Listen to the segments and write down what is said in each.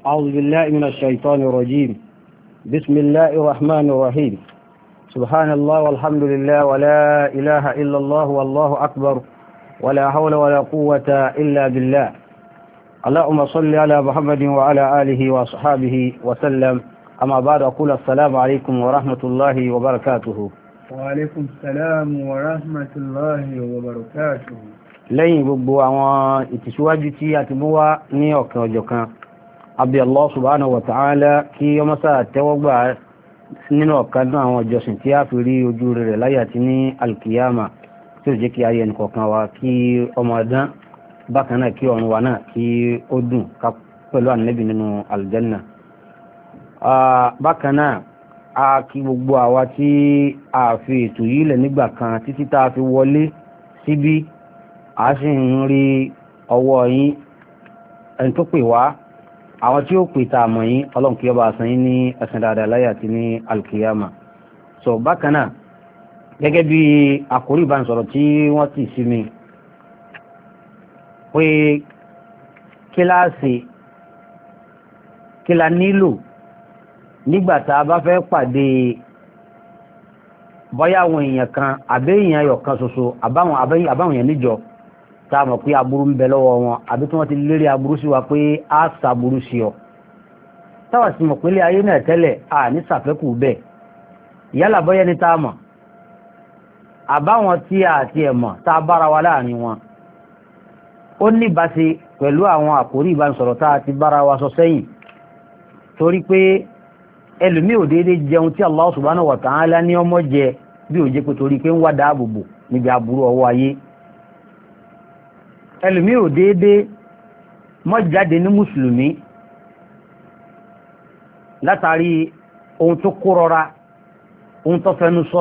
أعوذ بالله من الشيطان الرجيم. بسم الله الرحمن الرحيم. سبحان الله والحمد لله ولا إله إلا الله والله أكبر ولا حول ولا قوة إلا بالله. اللهم صل على محمد وعلى آله وصحابه وسلم. أما بعد أقول السلام عليكم ورحمة الله وبركاته. وعليكم السلام ورحمة الله وبركاته. lẹ́yìn gbogbo àwọn ìtìsíwájú tí a ti mú wá ní ọ̀kan ọ̀jọ̀kan abẹ́ Allah subhanahu wa ta'ala kí ọmọ sáà tẹ́wọ́gbà nínú ọ̀kan náà àwọn ìjọsìn tí a fi rí ojú rẹ̀ láyé àti ní alkiyama tí ó jẹ́ kí ayé ẹnìkọ̀ọ̀kan wa kí ọmọ ọdán bákan náà kí ọ̀run wa náà kí ó dùn ká pẹ̀lú ànábì nínú aljanna. Bákan náà a kí gbogbo àwa tí a fi ètò yìí lẹ̀ nígbà kan títí tá a fi wọlé síbí a sì ń rí ọwọ́ yín ẹni tó pè wá àwọn tí ó pè tá a mọ̀ yín ọlọ́run kí ọba àsán yín ní ẹ̀sìn dáadáa láyé àti ní alkiyama. So bákan náà gẹ́gẹ́ bí àkórí ìbánisọ̀rọ̀ tí wọ́n ti sí mi pé kíláàsì kí la nílò nígbà tá a bá fẹ́ pàdé bóyá àwọn èèyàn kan àbẹ́yìn ayọ̀ kan ṣoṣo àbáwọn èèyàn níjọ tá a mọ̀ pé aburú ń bẹ lọ́wọ́ wọn àbí tí wọ́n ti lérí aburú sí wa pé a sàburú sí ọ táwa sì mọ̀ pé ilé ayé náà tẹ́lẹ̀ a ní sàfẹ́kù bẹ́ẹ̀ yálà bóyá ní tá a mọ̀ àbáwọn tí a ti ẹ̀ mọ̀ tá a bára wa láàrin wọn ó ní ìbáṣe pẹ̀lú àwọn àkórí ìbánisọ̀rọ̀ tá a ti bára wa sọ sẹ́yìn torí pé ẹlòmí ò déédé jẹun tí Allah subhanahu wa ta'ala ní ọmọ jẹ bí ò jẹ́ pé torí pé ń wá dáàbòbò níbi aburú ọwọ́ ayé ẹlòmí ò déédé mọ́ jáde ní mùsùlùmí látàrí ohun tó kó rọra ohun tó fẹnu sọ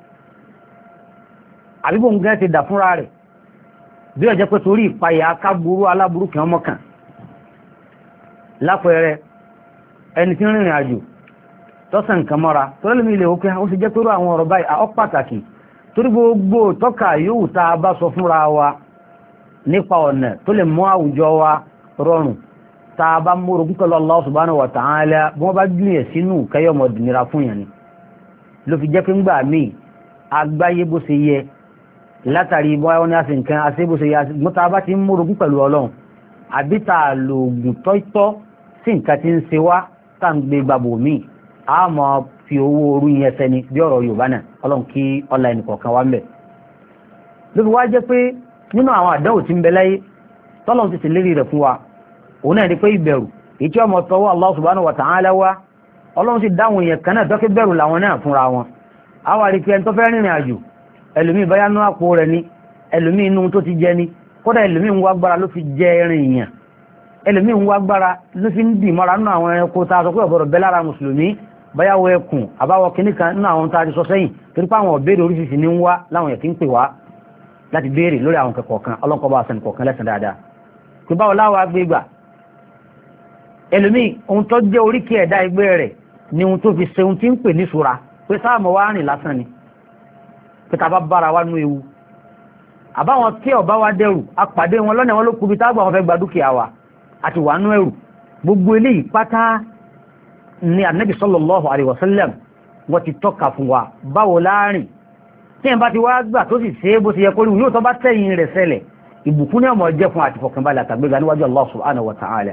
àbíbò ń gẹ́ ti dà fúnra rẹ̀ bí ó jẹ́ pé torí ìpayà káburú aláburú kí ọmọ kan lápẹẹrẹ ẹni tí ń rìnrìn àjò tọ́sàn nǹkan mọ́ra torí lèmi ilẹ̀ òkè ó sì jẹ́ pẹ̀lú àwọn ọ̀rọ̀ báyìí ó pàtàkì torí gbogbo tọ́ka yóò tá a bá sọ fúnra wa nípa ọ̀nà tó lè mú àwùjọ wa rọrùn tá a bá mórogún pẹ̀lú Allah subhanahu wa ta'ala bí wọ́n bá gbìyàn sínú kẹyọmọdìnira fún yẹn ni ló fi jẹ́ pé ńgbà míì agbáyé bó ṣe yẹ látàrí bóyá wọn ní àṣẹ nǹkan àṣẹ bó ṣe yẹ mú tá a bá ti ń mórogún pẹ̀lú ọlọ́run àbí tá a lo oògùn tọ́tọ́ sí nǹkan tí ń ṣe wá tá à ń gbé gbàbò míì a mọ̀ fi owó orú yẹn sẹ́ni bí ọ̀rọ̀ Yorùbá náà ọlọ́run kí ọlá ẹnì kọ̀ọ̀kan wá ń bẹ̀. ló fi wá jẹ́ pé nínú àwọn àdánwò tí ń bẹ láyé tọ́lọ́run ti ṣèlérí rẹ̀ fún wa òun náà ni pé ìbẹ̀rù èyí tí ọmọ tọwọ́ Allah subhanahu wa ta'ala wá ọlọ́run sì dáhùn yẹn kan náà tọ́kí bẹ̀rù làwọn náà fúnra wọn. a wà rí pé ẹni tó fẹ́ rìnrìn àjò ẹlòmíì báyá nú àpò rẹ̀ ni ẹlòmíì inú tó ti jẹ ni kódà ẹlòmíì ń wá gbára ló fi jẹ ẹrin èèyàn ẹlòmíì ń wá gbára ló fi ń dì mọ́ra nínú àwọn ẹranko tá a sọ pé ọ̀bọ̀rọ̀ bẹ́ lára mùsùlùmí báyàwó ẹkùn àbáwọ kìíní kan nínú àwọn tá a ti sọ sẹ́yìn torí pé àwọn ọ̀bẹ́rẹ̀ oríṣiríṣi ní ń wá láwọn yẹn tí ń pè wá láti béèrè lórí àwọn kẹ̀kọ̀ọ́ kan ọlọ́nkọ́ bá sẹ́ni kọ̀ọ̀kan lẹ́sìn dáadáa pé báwo láwa gbé gbà ẹlòmíì ohun tó jẹ́ oríkì ẹ̀dá ẹgbẹ́ rẹ̀ ni ohun tó fi ṣe ohun tí ń pè ní ṣura pé sáàmù wa rìn lásán ni pé tá a bá bára wa nú ewu àbáwọn tí ọba wa dẹrù apàdé wọn lọ́nà wọn ló kubi tágbà wọn fẹ́ gba dúkìá wa àti wà nú ẹrù gbogbo eléyìí pátá ni Ànábì sallallahu alaihi wasallam wọ́n ti tọ́ka fún wa báwo láàrin tí ẹ̀ bá ti wá gbà tó sì ṣe bó ti yẹ kórí yóò tó bá tẹ̀yìn rẹ̀ ṣẹlẹ̀ ìbùkún ní ọmọ jẹ́ fún àti fọkànbalẹ̀ àtàgbéga níwájú Allah subhanahu wa ta'ala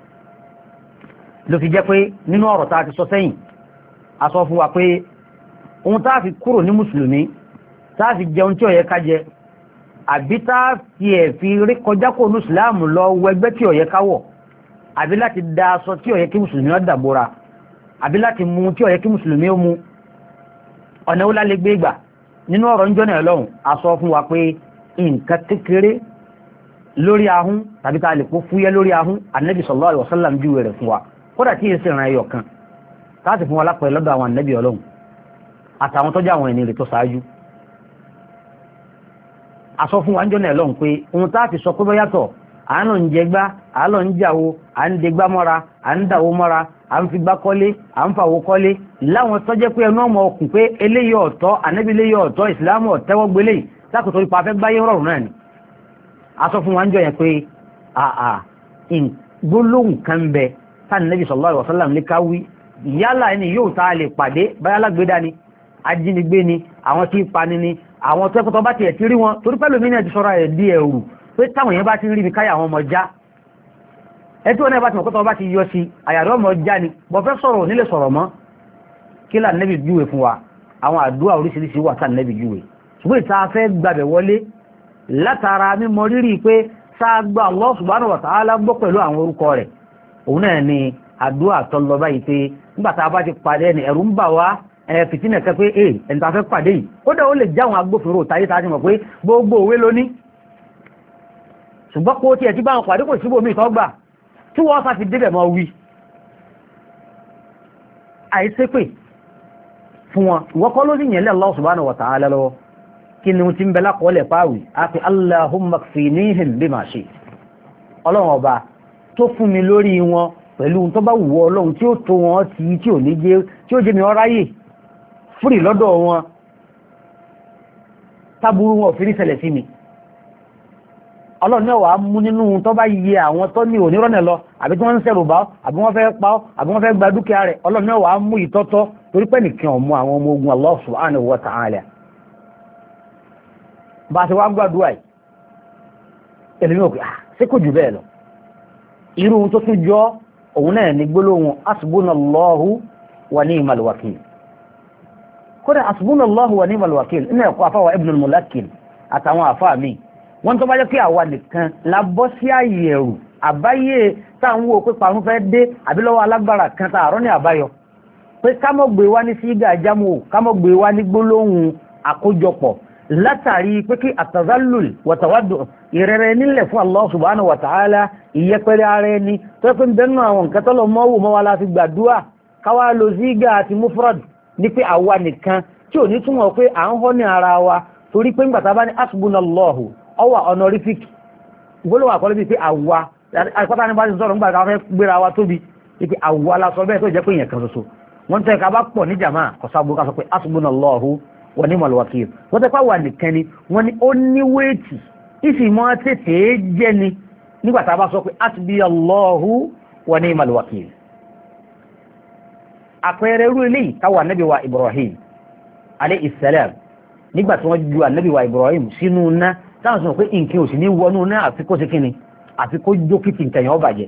ló fi jẹ́ pé nínú ọ̀rọ̀ tá a ti sọ sẹ́yìn a sọ fún wa pé ohun tá a fi kúrò ní mùsùlùmí tá a fi jẹun tí ó yẹ ká jẹ àbí tá a fi ẹ̀ fi rí kọjá kó ní ìsìláàmù lọ wẹgbẹ́ tí ó yẹ ká wọ̀ àbí láti da aṣọ tí ó yẹ kí mùsùlùmí ó dàbora àbí láti mú tí ó yẹ kí mùsùlùmí ó mú ọ̀nà ó lálẹ́ gbé gbà nínú ọ̀rọ̀ ń jọ́nà ẹ̀lọ́run a sọ fún wa pé nǹkan kékeré lórí ahun tàbí ká lè kó fúyẹ́ lórí ahun Ànábì sallallahu alaihi wasallam júwe rẹ̀ fún wa kódà tí èsì ìrìn ayọ̀ kan káàsì fún wa lápẹ̀ lọ́dọ̀ àwọn Ànábì Ọlọ́run àtàwọn tọ́jú àwọn ẹni rẹ̀ tó ṣáájú a sọ fún wa ń jọ́nà ẹ̀lọ́run pé ohun tá a fi sọ pé bọ́yàtọ̀ à ń lọ ń jẹgbá à ń lọ ń jàwo à ń degbá mọ́ra à ń dàwó mọ́ra à ń fi gbá kọ́lé à ń fàwó kọ́lé láwọn tọ́jẹ́ pé ẹnu ọmọ ọkùn pé eléyìí ọ̀tọ̀ Ànábì eléyìí ọ̀tọ̀ ìsìlámù ọ̀tẹ́wọ́ gbélé lákòótọ́ ipa fẹ́ gbáyé rọrùn náà ni a sọ fún wa ń jọ yẹn pé gbólóhùn kan bẹ tán Nabi sallallahu alaihi wasallam ní káwí yálà ẹni yóò tá a lè pàdé báyá lágbédá ni ajínigbé ni àwọn tí pani ni àwọn tẹ́kọ̀tọ́ bá ti ẹ̀ ti rí wọn torí pẹ́lú mí náà ti sọ́ra ẹ̀ di ẹ̀rù pé táwọn èèyàn bá ti rí mi káyà àwọn ọmọ já ẹ tí wọn náà bá ti mọ̀ kọ́tọ́ bá ti yọ sí àyàrá ọmọ já ni bọ́ fẹ́ sọ̀rọ̀ nílé sọ̀rọ̀ mọ́ kí là Nabi júwe fún wa àwọn àdúrà oríṣiríṣi wà tá Nabi júwe ṣùgbọ́n ìta fẹ́ gbàbẹ̀ wọlé látara mímọ̀ rírì pé sáàgbà Allah subhanahu wa ta'ala gbọ́ pẹ̀lú àwọn orúkọ rẹ̀ òun náà ni àdúrà tó lọ báyìí pé nígbàtà bá ti pàdé ẹni ẹ̀rù ń bà wá fìtínà kẹ́ pé ẹni tàfẹ́ pàdé yìí ó dẹ̀ ó lè jáwọn agbófinró táyé tàbí mọ̀ pé gbogbo òwe lóní ṣùgbọ́n kó tí ẹ̀ tí bá wọn pàdé kò síbò mí ìtọ́gbà tí wọ́n sá fi débẹ̀ mọ́ wí àìsépè fún wọn ìwọ́kọ́ ló sì yẹn lẹ́ Allah subhanahu wa ta'ala lọ́wọ́ kí ni ti ń bẹ lákọọ́lẹ̀ páwì àti Allahumma kfinihim bima shi ọlọ́run ọba tó fún mi lórí wọn pẹ̀lú tó bá wù ọlọ́run tí ó tó wọn tí tí ò ní jẹ́ tí ó jẹ́ mi ọráyè fúrì lọ́dọ̀ wọn tábúrú wọn òfin ṣẹlẹ̀ sí mi ọlọ́run náà wàá mú nínú tó bá yẹ àwọn tó ní onírọ́nà lọ àbí tí wọ́n ń ṣẹ̀rù bá àbí wọ́n fẹ́ pa àbí wọ́n fẹ́ gba dúkìá rẹ̀ ọlọ́run náà wàá mú ìtọ́tọ́ torí pé nìkan ọmọ àwọn ọmọ ogun Allah subhanahu wa ta'ala bá ṣe wá gbàdúrà yìí ẹlẹ́mí òkè ṣé kò jù bẹ́ẹ̀ lọ irú tó tún jọ òun náà ní gbólóhùn asbunallahu wa ni'mal wakil kódà asbunallahu wa ni'mal wakil inú ẹ̀kọ́ afáwà ibn al-Mulakkil àtàwọn àfáà mi wọ́n tó bá jẹ́ pé àwa nìkan labọ́ sí ààyè ẹ̀rù àbáyé táwọn wo pé parun fẹ́ dé àbí lọ́wọ́ alágbára kan tààrọ́ ní àbáyọ pé kámọ́ gbé wá ní sígà jámù kámọ́ gbé wá ní gbólóhùn àkójọpọ̀ látàrí pé kí àtàzálùl wàtàwádù ìrẹ̀rẹ̀ nílẹ̀ fún Allah subhanahu wa ta'ala ìyẹ́pẹ̀rẹ̀ ara ẹni tó pín bẹ́nu àwọn nǹkan tọ́lọ mọ́wò mọ́wà láti gbàdúrà káwà lọ sígà àti mufrad ní pé àwa nìkan tí ò ní túnmọ̀ pé à ń họ́ ní ara wa torí pé ńgbàtà bá ní asbunallahu ọwà honorific gbólówà kọ́lé bí pé àwa àìkọ́ta ní bá ti sọ̀rọ̀ ńgbàtà fẹ́ gbéra wa tóbi pé àwa la sọ bẹ́ẹ̀ tó jẹ́ pé èèyàn kan ṣoṣo wọ́n tẹ́ ká bá pọ̀ ní jàmáà kọ̀sáàbù ká sọ pé asbunallahu wa ni'mal wakil wọ́n tẹ́ pá wà nìkan ni wọ́n ní ó ní wéètì ìfìmọ́ tètè jẹ́ ni nígbàtà bá sọ pé asbiyallahu wa ni'mal wakil àpẹẹrẹ irú ilé káwà nábì wa Ibrahim alayhi salam nígbàtí wọ́n ju ànábì wa Ibrahim sínú ná táwọn sọ pé nǹkan ò sì ní wọnú ná àfikó sí kíni àfikó jókìtì nǹkan yẹn ó bàjẹ́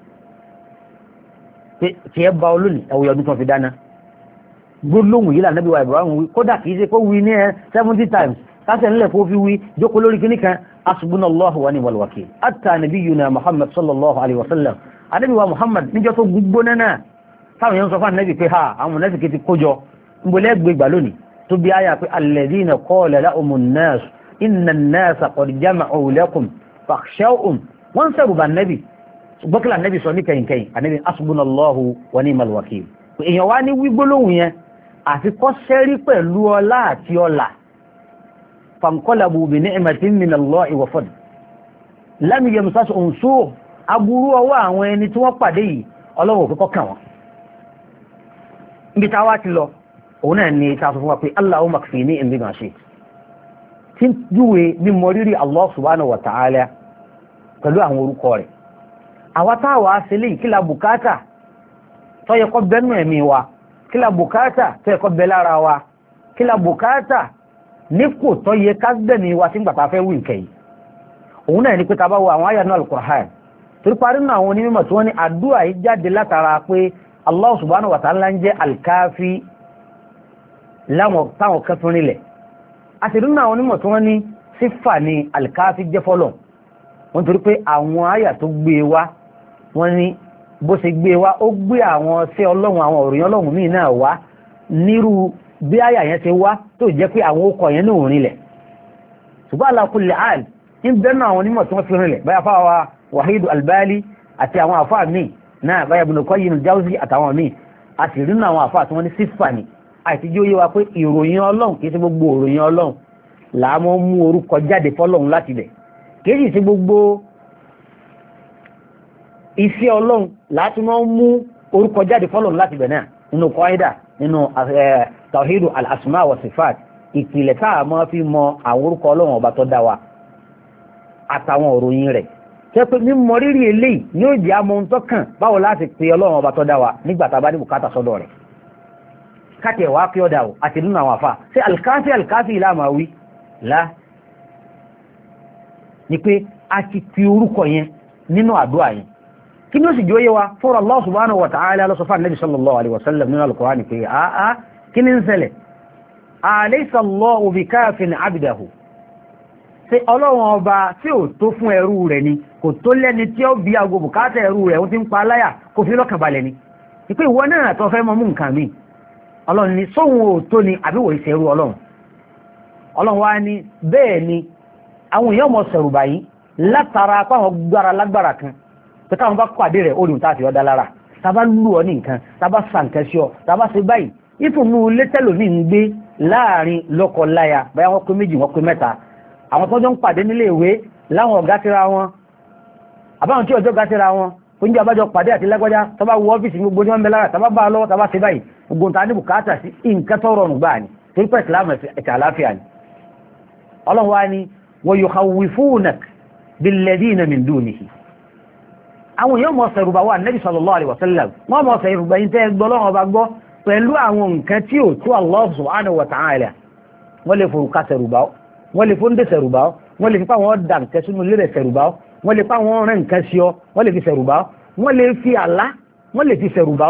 tí ẹ bá olónìí ẹwọ ọdún tó fi dáná gbólóhùn yìí lànábì wa Ibrahim wí kódà kìí ṣe kó wí ní 70 times kásẹ̀ nílẹ̀ kó fi wí jókòó lórí kíní kan asbunallahu wa ni'mal wakil hatta nabiyyuna Muhammad sallallahu alaihi wasallam ànábì wa Muhammad níjọ́ tó gbóná náà táwọn yẹn sọ fún ànábì pé ha àwọn mọ̀nẹ́sì ti kójọ nbolẹ́ gbégbà lónìí tó bí áyà pé alladhina qala lahumun nas inna an-nasa qad jama'u lakum fakhshawhum wọ́n sẹ́rù bá ànábì gbọ́kìlá ànábì sọ ní kẹyìnkẹyìn ànábì asbunallahu wa ni'mal wakil èèyàn wá ní wígbólóhùn yẹn àfi kọ́ sẹ́rí pẹ̀lú ọlá àti ọlà fanqalabu bi ni'matin min Allahi wa fadl lam yamsasuhum su' aburú ọwọ́ àwọn ẹni tí wọ́n pàdé yìí ọlọ́wọ́ òkú kọ́kàn wọn níbi táwa ti lọ òun náà ni ta sọ fún wa pé Allahumma kfinihim bima shi'ta tí ń júwe mímọ rírì Allah subhanahu wa ta'ala pẹ̀lú àwọn orúkọ rẹ̀ àwa táwa sílé ìkílà bùkátà tó yẹ kó bẹ́nu ẹ̀mí wa kílà bùkátà tó yẹ kó bẹ́ lára wa kílà bùkátà nípò tó yẹ ká gbẹ̀mí wa tí ń gbàtà fẹ́ wí nǹkan yìí òun náà ni pé tàbá wo àwọn àyà náà al-Qur'an torí parí náà àwọn onímọ̀ tí wọ́n ní àdúrà yìí jáde látara pé Allah subhanahu wa ta'ala ń jẹ́ al-Kafi láwọn táwọn kẹfún nílẹ̀ àti rí náà àwọn onímọ̀ tí wọ́n ní sífà ní al-Kafi jẹ́ fọ́lọ̀ wọ́n torí pé àwọn àyà tó gbé wa wọ́n ní bó ṣe gbé wa ó gbé àwọn sí ọlọ́run àwọn òròyìn ọlọ́run míì náà wá nírú bí àyà yẹn ṣe wá tó jẹ́ pé àwọn okọ̀ yẹn náà rinlẹ̀ ṣùgbọ́n ala kulli hal ń bẹ́nu àwọn onímọ̀ tí wọ́n fi rinlẹ̀ báyà fáwa Wahid al-Bali àti àwọn àfáà míì náà báyà Ibn Qayyim al-Jawzi àtàwọn míì àti rí nínú àwọn àfáà tí wọ́n ní sífà ni àti jí ó yé wa pé ìròyìn ọlọ́run kìí ṣe gbogbo ìròyìn ọlọ́run làá mú orúkọ jáde fọ́lọ́run láti bẹ̀ kìí ṣe gbogbo iṣẹ́ ọlọ́run láti mọ́ mú orúkọ jáde fọ́lọ́run láti bẹ̀ náà nínú kọ́ídà nínú tawhidu al-asma wa sifat ìpìlẹ̀ táà mọ́ fi mọ àwọn orúkọ ọlọ́run ọba tó dá wa àtàwọn òròyìn rẹ̀ ṣe pé mímọ̀ rírì eléyìí ní ó jẹ́ àmọ́ ohun tó kàn báwo láti pe ọlọ́run ọba tó dá wa nígbà tá a bá ní bùkátà sọ́dọ̀ rẹ̀ káàkiri wá pé ọ̀dà o àti nínú àwọn àfà ṣé alkafi ilá máa wí lá ni pé a ti fi orúkọ yẹn nínú àdúrà yẹn kí ni ó sì jóye wa fọ́rọ̀ Allah subhanahu wa ta'ala lọ sọ fún Nabi sallallahu alaihi wasallam nínú al-Qur'an pé kí ni ń ṣẹlẹ̀ alaysa Allahu bikafin abdahu ṣé ọlọ́run ọba tí ò tó fún ẹrú rẹ̀ ni kò tó lẹ́ni tí ó bí ago bùkátà ẹrú rẹ̀ ó ti ń pa aláyà kò fi lọ́kàn balẹ̀ ni ìpé ìwọ náà tó fẹ́ mọ́ mú nǹkan mi ọlọ́run ni sóhun ò tó ni àbíwò ìṣẹ̀rú ọlọ́run wá ní bẹ́ẹ̀ ni àwọn èèyàn mọ̀ sẹ̀rù báyìí látara apáwọn gbára lágbára kan pé káwọn bá pàdé rẹ̀ olùn tààtì ọ̀dá lára tàbá lù ọ ní nǹkan tàbá sàǹkẹ́ sí ọ tàbá ṣe báyìí ìfúnnú létẹ́lòmí ń gbé láàrin lọ́kọ láya báyà wọ́n pé méjì wọ́n pé mẹ́ta àwọn tó jọ ń pàdé nílé ìwé láwọn ọ̀gá síra wọn àbáwọn tí ọjọ́ gá síra wọn oúnjẹ àbájọ pàdé àti lágbájá tàbá wọ ọ́fíìsì gbogbo ní wọ́n bẹ lára tàbá bá lọ́wọ́ tàbá ṣe báyìí gbogbo ta ní bùkátà sí nǹkan tó rọrùn gbáà ni torí pẹ̀ ìsìlámù ẹ̀tẹ̀ àláfíà ni ọlọ́run wá ní wa yukhawwifunak billadhina min dunihi àwọn èèyàn mọ̀ sẹ̀rùbà wà Nabi sallallahu alaihi wasallam wọ́n mọ̀ sẹ̀rùbà yìí tẹ́ gbọ́ lọ́wọ́ bá gbọ́ pẹ̀lú àwọn nǹkan tí ò tó Allah subhanahu wa ta'ala wọ́n lè forúkà sẹ̀rùbà wọ́n lè fóúndé sẹ̀rùbá wọ́n lè fi pa wọ́n dà nǹkan sínú ilé rẹ̀ sẹ̀rùbá wọ́n lè pa wọ́n rẹ̀ nǹkan sí ọ wọ́n lè fi sẹ̀rùbá wọ́n lè fi àlá wọ́n lè fi sẹ̀rùbá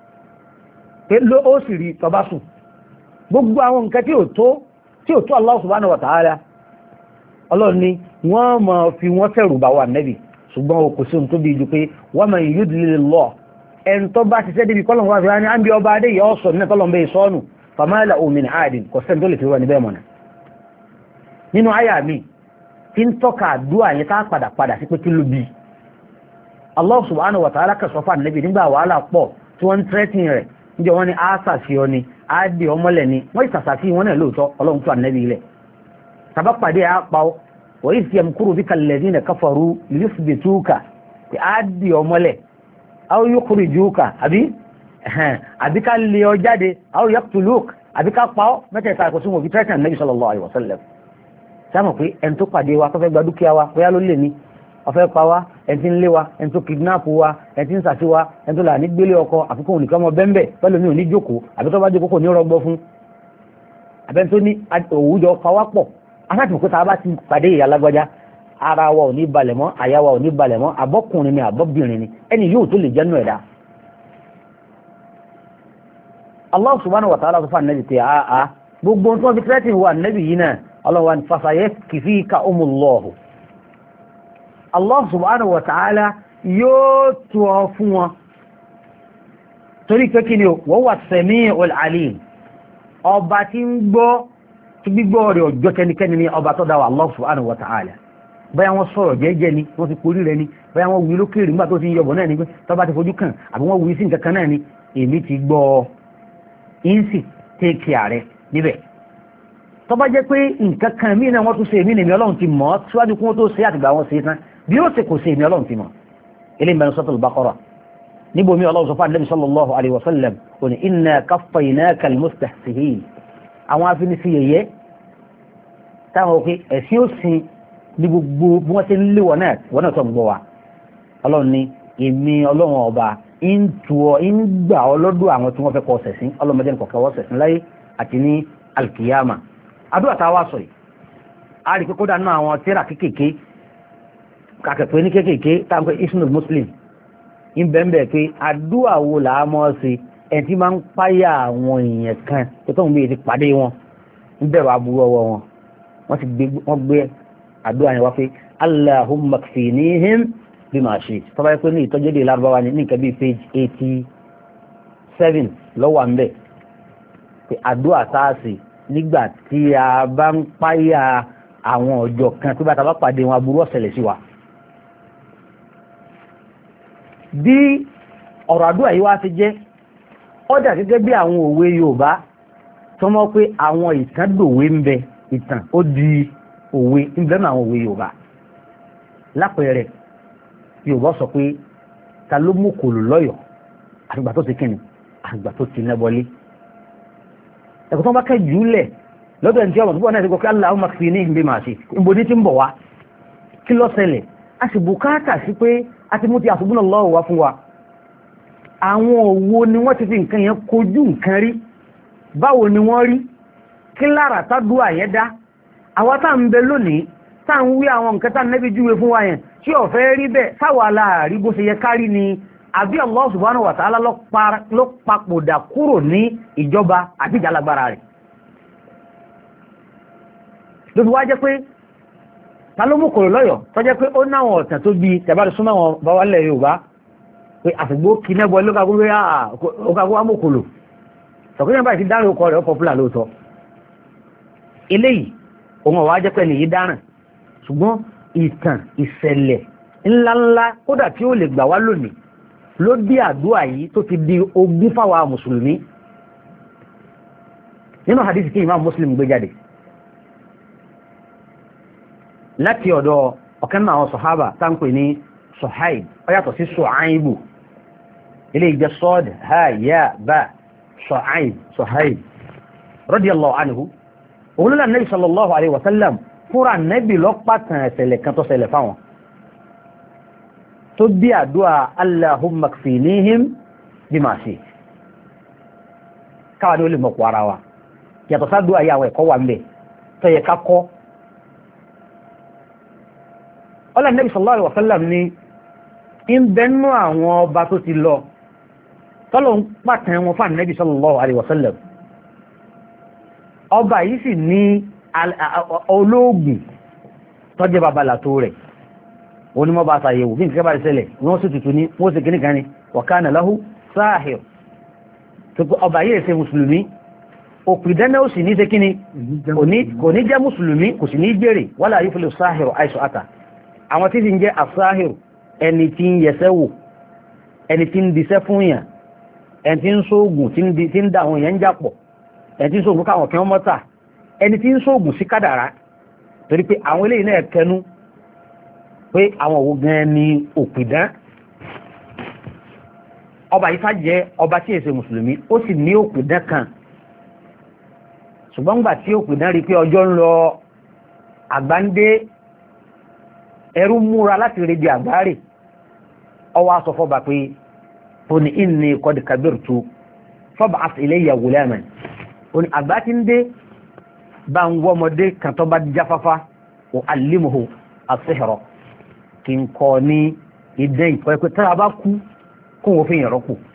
pé ló ó sì rí tọba sùn gbogbo àwọn nǹkan tí ò tó Allah subhanahu wa ta'ala ọlọ́run ni wọ́n mọ̀ fi wọ́n sẹ̀rùbá wà nẹ́bì ṣùgbọ́n o kò sí ohun tó bí ju pé wa man yudlilillah ẹni tó bá ti sẹ́ débi kọ́lọ̀ wá fi wá ní àbí ọba adé yọ ọ̀sọ̀ nínú tọ́lọ̀ bẹ́ẹ̀ sọ́nù fama lahu min aadin kò sẹ́ni tó lè fi wá níbẹ̀ mọ̀nà nínú àyà mi tí ń tọ́ka àdúrà yẹn tá padà sí pé kí ló bí Allah subhanahu wa ta'ala kà sọ fún Ànábì nígbà wàhálà pọ̀ tí wọ́n ń tẹ́tìn rẹ̀ níjẹ́ wọ́n ní àṣàṣì ọ ni àádìí ọmọlẹ̀ ni wọ́n ìsàṣàṣì wọn náà lóòótọ́ ọlọ́run tó Ànábì ilẹ̀ tàbá pàdé àpá ọ wọ́n yìí yamkuru bika alladhina kafaru liyuthbituka àádìí ọmọlẹ̀ aw yukhrijuka àbí ká lé ọ jáde aw yaqtuluk àbí ká pa ọ mẹ́tẹ̀ẹ̀ta kò sí wọn fi tẹ́tìn Ànábì sallallahu alaihi wasallam sáàmù pé ẹni tó pàdé wa tó fẹ́ gba dúkìá wa bóyá ló lè ní ọfẹ́ pa wá ẹni tí ń lé wa ẹni tó kidnap wa ẹni tí ń sàṣí wa ẹni tó là ní gbélé ọkọ àfikún nìkan mọ bẹ́ńbẹ́ pẹ́lú mi ò ní jókòó àbí tó bá jókòó kò ní rọgbọ fún abẹ́ni tó ní òwújọ pa wá pọ̀ aláàtì kó tá a bá ti pàdé ìyá lágbájá ara wa ò ní balẹ̀ mọ́ àyà wa ò ní balẹ̀ mọ́ àbọ́kùnrin ni àbọ́bìnrin ni ẹni yóò tó lè jẹ́ nù ẹ̀dá. Allah subhanahu wa ta'ala tó fà nẹ́bi tẹ àá gbogbo tó fi tẹ́tì wà nẹ́bi yìí náà Allah wa fasayakfikahumullahu Allah subhanahu wa ta'ala yóò tó ọ fún wọn torí pé kí ni wa huwa as-sami'ul 'alim ọba tí ń gbọ́ tí gbígbọ́ rẹ̀ ọjọ́ kẹnikẹ́ni ni ọba tó dáwà Allah subhanahu wa ta'ala báyá wọ́n sọ̀rọ̀ jẹ́jẹ́ ni wọ́n ti porí rẹ̀ ni báyá wọ́n wí lókèrè nígbà tó ti ń yọbọ̀ náà ni pé tó bá ti fojú kàn àbí wọ́n wí sí nǹkan kan náà ni èmi ti gbọ́ ìnsì tẹ́kì ààrẹ níbẹ̀ tó bá jẹ́ pé nǹkan kan mí náà wọ́n tún ṣe èmi nìmi ọlọ́run ti mọ̀ síwájú kún tó ṣe àtìgbà wọn ṣe tán bí ó ṣe kò ṣe èmi ọlọ́run ti mọ̀ eléyìí mẹ́rin Suratul Baqara níbo mi ọlọ́run sọ fún Ànábì sallallahu alaihi wasallam ó ní inna kaffaynaka al-mustahzi'in àwọn afinisi yẹyẹ táwọn òkè ẹ̀sìn ó sin ní gbogbo bí wọ́n ṣe ń lé wọn náà tó ń gbọ́ wa ọlọ́run ní èmi ọlọ́run ọba ń gbà ọ lọ́dọ̀ àwọn tí wọ́n fẹ́ kọ́ ṣẹ̀sìn ọlọ́mọdé nǹkan kọ́ ṣẹ̀sìn láyé àti ní alkiyama àdúrà tá a wá sọ yìí a rí pé kódà náà àwọn tírà kéékèèké kàkẹ́pẹ́ ní kéékèèké táwọn pé ismail muslim ń bẹ́ẹ̀ pé àdúrà wo là á mọ́ sí ẹ̀ tí máa ń páyà àwọn èèyàn kan tó tó ń gbé ti pàdé wọn ń bẹ̀rù aburú ọwọ́ wọn wọ́n gbé àdúrà yẹn wá pé allahumma kfinihim bima shi'ta tọ́ba yẹ pé ní ìtọ́jú èdè lárúbáwá ní nǹkan bíi page 87 lọ́wọ́ à ń bẹ̀ pé àdúrà sáàsì nígbà tí a bá ń páyà àwọn ọjọ́ kan tó bá ta bá pàdé wọn aburú ọ̀sẹ̀lẹ̀ sí wa. bí ọ̀rọ̀ àdúrà yìí wá ti jẹ́ ọjà gẹ́gẹ́ bí àwọn òwe Yorùbá tó mọ̀ pé àwọn ìtàn dòwe ń bẹ ìtàn ó di òwe ń bẹ nínú àwọn òwe Yorùbá lápẹẹrẹ Yorùbá sọ pé ta ló mú kòlò lọ́yọ̀ọ́ àgbà tó ti kíni àgbà tó ti nẹ́bọlé ẹ̀kọ́ tó bá kẹ́ jù ú lẹ̀ lọ́dọ̀ ẹni tí ọmọ tó bọ̀ náà ti gbọ́ kí Allahumma kfinihim bima shi'ta ìbò ní ti ń bọ̀ wá kí ló ṣẹlẹ̀ a sì bùkátà sí pé a ti mú ti hasbunallahu wá fún wa àwọn òwò ni wọ́n ti fi nǹkan yẹn kojú nǹkan rí báwo ni wọ́n rí kí lára tádùá yẹn dá àwa tá ń bẹ lónìí tá ń wí àwọn nǹkan tá nẹ́bí júwe fún wa yẹn tí ó fẹ́ rí bẹ́ẹ̀ sáwà láàrí bó ṣe yẹ kárí ni àbí Allah subhanahu wa ta'ala ló papòdà kúrò ní ìjọba àti ìjàlagbára rẹ̀ ló fi wá jẹ́ pé ta ló mú kòrò lọ́yọ̀ tó jẹ́ pé ó náwọn ọ̀tàn tó bí tẹ̀bárí súnmọ́ wọn bá wálẹ̀ Yorùbá pé àfìgbó kìnẹ́bọ̀ lókàgbó amókòlò sọ̀kúnyàn báyìí ti dáràn ọkọ̀ rẹ̀ pọ̀pùlà lóòótọ́ eléyìí òun ọ̀wá jẹ́ pé nìyí dáràn ṣùgbọ́n ìtàn ìṣẹ̀lẹ̀ ńláńlá kódà tí ó lè gbà wá lónìí ló bí àdúrà yìí tó ti di ogún fáwa mùsùlùmí nínú hadith tí Imam Muslim gbé jáde láti ọ̀dọ̀ ọ̀kan náà àwọn sọ̀hábà táǹpẹ̀ ní Suhaib ó yàtọ̀ sí Suhaibu ilé ìjẹ́ sọ́ọ̀dì ha yá bá Suhaib radiyallahu anhu òun Nabi sallallahu alaihi wasallam fúnra Nabi lọ pàtàn ẹ̀ṣẹ̀lẹ̀ kan tó ṣẹlẹ̀ fáwọn tó bí àdúrà Allahumma kfinihim bima shi'ta káwà ní ó lè mọ̀pọ̀ ara wa yàtọ̀ sádùá yà àwọn ẹ̀kọ́ wà mẹ́ tó yẹ ká kọ́ ọlá Nabi sallallahu alaihi wasallam ní ń bẹnú àwọn ọba tó ti lọ tọ́lọ̀ ń pàtàn wọn fún Nabi sallallahu alaihi wasallam ọba yìí sì ní olóògùn tó jẹ́ babalà tó rẹ̀ onímọ̀ bá sàyẹ̀wò bí nǹkan bá ṣẹlẹ̀ wọ́n sì tutù ní wọ́n sì kìíní kan ní wa kana lahu sáàhìr tó pé ọba yìí ṣe mùsùlùmí òpìdánná ó sì ní ṣe kíní kò ní jẹ́ mùsùlùmí kò sì ní jèrè wala yuflihu sáàhìr àìsàn àtà àwọn tí sì ń jẹ́ àsáhìr ẹni tí ń yẹsẹ́ wò ẹni tí ń diṣẹ́ fún yàn ẹni tí ń sóògùn tí ń dá àwọn èèyàn jápọ̀ ẹni tí ń sóògùn káwọn kí wọ́n mọ́ta ẹni tí ń sóògùn sí kádàrá torí pé àwọn eléyìí náà kẹnu pé àwọn òwò gan ni òpìdán ọba yìí jẹ́ ọba tí èsè mùsùlùmí ó sì ní òpìdán kan ṣùgbọ́n gbà tí òpìdán rí pé ọjọ́ ń lọ àgbáńdé ẹrú múra láti rí di àgbáre ọwọ́ aṣọ fọba pé ó ní inni qad kabirtu fab'ath ilayya ghulaman ó ní àgbá tí ń dé bá ń wọ́mọdé kan tó bá jáfáfá ó allimuhu as-sihra kí n kọ́ ní ìdẹ́ ìkọ́ ẹ̀kọ́ tára bá kú kó wọ́n fi yẹ̀rọ kù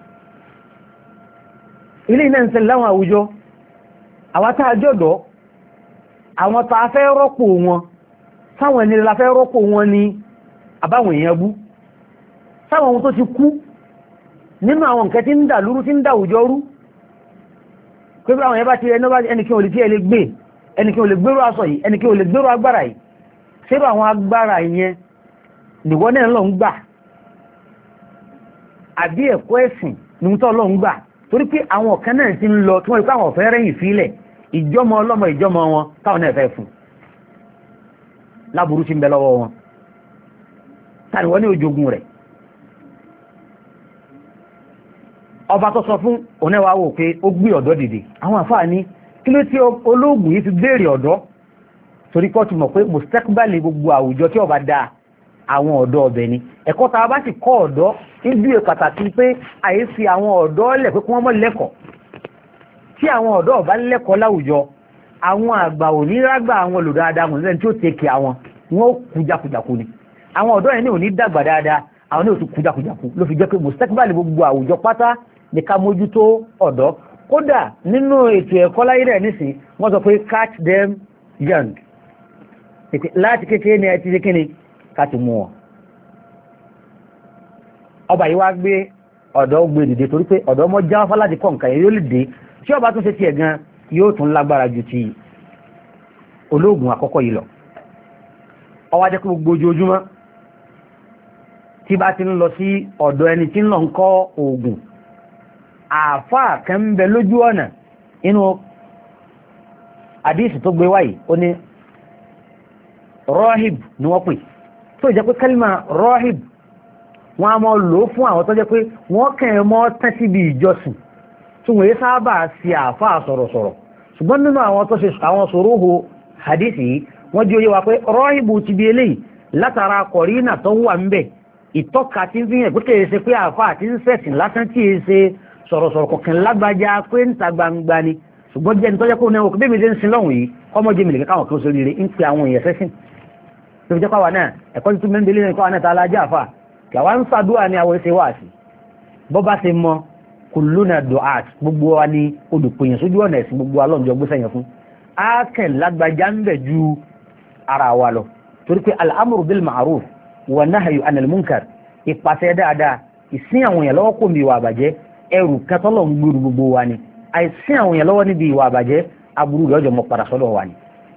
ilé iná ń ṣẹlẹ̀ láwọn àwùjọ àwọn tá a jọ́dọ̀ àwọn tá a fẹ́ rọ́pò wọn sáwọn ẹni la fẹ́ rọ́pò wọn ní àbáwọn èèyàn bú sáwọn ohun tó ti kú nínú àwọn nǹkan tí ń dà lúrú tí ń dà àwùjọ rú pé bí àwọn ẹbá ti ẹnikí ò lè tí ẹ lè gbé ẹnikí ò lè gbérò aṣọ yìí ẹnikí ò lè gbérò agbára yìí ṣérò àwọn agbára yẹn nìwọ́n náà lọ ń gbà àbí ẹ̀kọ́ ẹ̀sìn ní tó lọ ń gbà torí pé àwọn ọ̀kan náà ti ń lọ tí wọ́n rí pé àwọn ọ̀fẹ́ rẹ̀yìn fílẹ̀ ìjọmọ ọlọ́mọ ìjọmọ wọn táwọn náà fẹ́ fún láburú ti ń bẹ lọ́wọ́ wọn tàbí wọ́n ní ojogun rẹ̀ ọba tó sọ fún onẹ́wàá wò pé ó gbé ọ̀dọ́ dìde àwọn àfáà ní kí ló tí olóògùn yìí ti béèrè ọ̀dọ́ torí kọ́ ti mọ̀ pé mustakbali gbogbo àwùjọ tí ọba dáa àwọn ọ̀dọ́ ọbẹ̀ ni ẹ̀kọ́ tá a bá sì kọ́ ọ̀dọ́ níbi pàtàkì pé àyè fi àwọn ọ̀dọ́ lẹ̀ pé kí wọ́n mọ̀ lẹ́kọ̀ọ́ tí àwọn ọ̀dọ́ ọba lẹ́kọ̀ọ́ láwùjọ àwọn àgbà òní rágbà àwọn olùdáadáa wọn lẹ́ni tí ó tẹ̀kẹ̀ àwọn wọn ó kú jákujàku ni àwọn ọ̀dọ́ yẹn ní òní dàgbà dáadáa àwọn ní òtún kú jákujàku ló fi jẹ́ pé mustakbali gbogbo àwùjọ pátá ní ká mójútó ọ̀dọ́ kódà nínú ètò ẹ̀kọ́ láyé rẹ̀ nísìn wọ́n sọ pé catch them young láti kékeré ní ẹtí kíni káti mú wọn ọba yìí wá gbé ọ̀dọ́ gbé dìde torí pé ọ̀dọ́ mọ́ jáfá láti kọ́ nǹkan yóò lè dé tí ọba tún ṣe tiẹ̀ gan yóò tún lágbára ju ti olóògùn àkọ́kọ́ yìí lọ ọwọ́ ajẹ́ pé gbogbo ojoojúmọ́ tí bá ti ń lọ sí ọ̀dọ̀ ẹni tí ń lọ ń kọ́ oògùn àfáà kan ń bẹ lójú ọ̀nà inú àdíìsì tó gbé wáyìí ó ní rọ́hìb ni wọ́n pè tó jẹ́ pé kálímà rọ́hìb wọ́n a mọ́ lò fún àwọn tó jẹ́ pé wọ́n kẹ́ mọ́ tán síbi ìjọsìn tí wọ́n yé sábà sí àfáà sọ̀rọ̀sọ̀rọ̀ ṣùgbọ́n nínú àwọn tó ṣe àwọn sòróhò hadisi yìí wọ́n jí ó yé wa pé rọ́hìbù ti bí eléyìí látara kọ̀rínà tó wà ń bẹ̀ ìtọ́ka tí ń fi hàn pé kèé ṣe pé àfa àti ń sẹ̀sìn lásán tí èé ṣe sọ̀rọ̀sọ̀rọ̀ kọ̀kàn lágbájá pé ń ta gbangba ni ṣùgbọ́n jẹ́ nítorí pé òun bébí ṣe ń sin lọ́hùn yìí kọ́mọ́jẹ́ mi lè káwọn kan sórí rẹ̀ ń pe àwọn èèyàn sẹ́sìn tó fi jẹ́ pàwọn náà ẹ̀kọ́ tuntun mẹ́rin délé nǹkan náà ta alájà àfà làwọn ń ṣàdúrà ní àwọn ẹsẹ̀ wáàsí bọ́ bá ṣe mọ kùlúnà du'at gbogbo wa ni olùpèyàn sójú ọ̀nà ẹ̀sìn gbogbo wa lọ́njọ́ gbé sẹ́yìn fún ákẹ́ lágbájá ń bẹ̀ ju ara wa lọ torí pé al-amru bil ma'ruf wa nahyu anil munkar ìpàṣẹ dáadáa ìsìn àwọn èèyàn lọ́wọ́ kò ní ìwà àbàjẹ́ ẹrù kẹtọ́lọ̀ ń gbèrú gbogbo wa ni àìsìn àwọn èèyàn lọ́wọ́ níbi ìwà àbàjẹ́ aburú rẹ̀ ọjọ́ mọ́ padà sọ́dọ̀ wa ni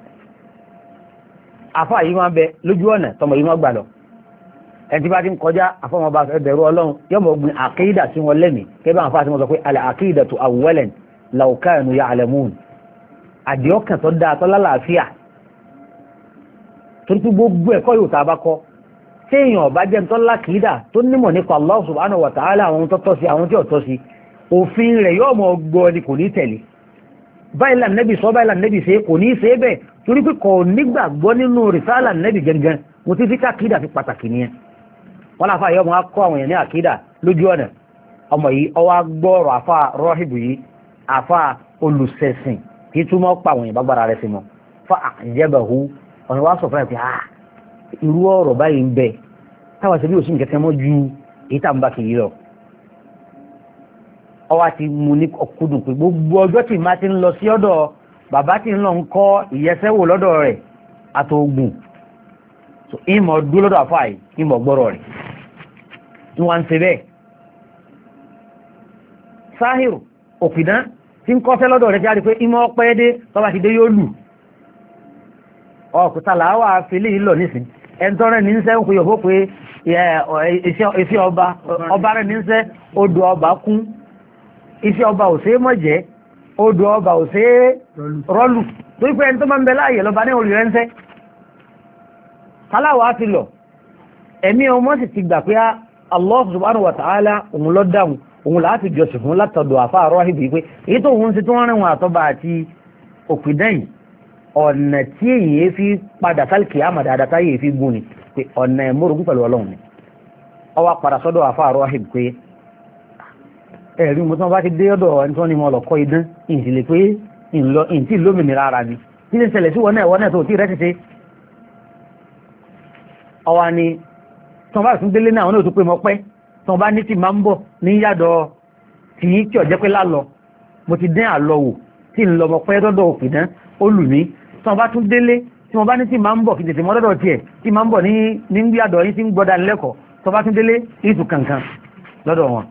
àfáà yìí máa bẹ lójú ọ̀nà tọmọ yìí máa gbà lọ ẹni tí bá ti ń kọjá àfọmọba ẹbẹ̀rù ọlọ́run yọmọ ogun àkídà tí wọ́n lẹ́mìí kẹ́bí àwọn afáà tí wọ́n sọ pé al-aqidatu awwalan law kanu ya'lamun àdìọ́kàn tó dáa tó lálàáfíà torí pé gbogbo ẹ̀kọ́ yóò tá a bá kọ́ tí èèyàn ọba jẹ́ tó lákìídà tó nímọ̀ nípa Allah subhanahu wa ta'ala àwọn tó tọ́ sí àwọn tí ò tọ́ sí òfin rẹ̀ yóò mọ̀ gbọ́ ni kò ní tẹ̀lé báyìí là nẹ́bì sọ báyìí là nẹ́bì ṣe kò ní ṣe bẹ́ẹ̀ torí pé kò nígbàgbọ́ nínú rìsáàlà nẹ́bì gẹ́gẹ́ mo ti fi kákìídà fi pàtàkì nìyẹn wọ́n láfa yọ ọmọ akọ́ àwọn èèyàn ní àkìídà lójú ọ̀nà ọmọ yìí ọwọ́ gbọ́ọ̀rọ̀ àfa rọ́hìbù yìí àfa olùsẹ̀sìn kí túmọ̀ pa àwọn èèyàn bágbára rẹ̀ sí mọ́ fa àjẹbẹ̀hu ọ̀nà wa sọ fún ẹ̀ pé irú ọ̀rọ̀ báyìí ń bẹ táwọn ṣe bí òsì kẹkẹ mọ́ ju èyí tá à ń bá kiri lọ ọwọ́ ti mú ní ọkùdùn pé gbogbo ọjọ́ tí má ti ń lọ sí ọ̀dọ̀ bàbá tí ń lọ ń kọ́ ìyẹsẹ́wò lọ́dọ̀ rẹ̀ àtògùn ìmọ̀ dúró lọ́dọ̀ àfáà yìí ìmọ̀ gbọ́rọ̀ rẹ̀ tí wọ́n ń ṣe bẹ́ẹ̀ sáhìrù òpìdán tí ń kọ́sẹ́ lọ́dọ̀ rẹ̀ tí a rí pé ìmọ̀ ọpẹ́ dé tọ́ba ti dé yóò lù ọkùtà làwọn àfẹlẹ́ yìí lọ nísìn ẹ̀ńtọ́rẹ́ ní ń sẹ́ ń pè yọ̀ pé iṣẹ́ ọba rẹ̀ ní ń sẹ́ odò ọba kún iṣẹ́ ọba ò ṣeé mọ̀ jẹ́ odò ọba ò ṣeé rọ́lù torí pé ẹni tó máa ń bẹ láàyè lọ́ba ní orí rẹ̀ ń sẹ́ aláwọ̀ ti lọ ẹ̀mí ọmọ sì ti gbà pé Allah subhanahu wa ta'ala òun lọ dáhùn òun láti jọsìn fún látọ̀dọ̀ àfáà rọ́hìbì pé èyí tó òun ti tó rìn wọn àtọ́ba àti òpìdẹ́yìn ọ̀nà tí èyí fi padà sálìkì àmàdà àdàtà yìí fi gún ni pé ọ̀nà ẹ̀mọ́rogún pẹ̀lú ọlọ́run ni ọwọ́ padà sọ́dọ̀ àfáà rọ́hìbì pé ẹ̀rí mo tí wọ́n bá ti dé ọ̀dọ̀ ẹni tí wọ́n ní mo lọ kọ́ idán ìsìlẹ̀ pé ìntì lómìnira ara mi kí ni ṣẹlẹ̀ sí wọn náà tó tí rẹ́ ti ṣe ọwá ni tí wọ́n bá tún délé náà wọn náà tó pé mọ́ pẹ́ tí wọ́n bá ní tí máa ń bọ̀ ní yàdọ̀ tí kí ọ̀jẹ́ pé lálọ mo ti dín àlọ wò tí ń lọ mọ́ pẹ́ dọ́dọ̀ òpìdán ó lù mí tí wọ́n bá tún délé tí wọ́n bá ní tí máa ń bọ̀ kí tètè mọ́ dọ́dọ̀ tiẹ̀ tí máa ń bọ̀ ní yàdọ̀ yín tí ń gbọ́dá lẹ́kọ̀ọ́ tí wọ́n bá tún délé ìtù kankan lọ́dọ̀ wọn.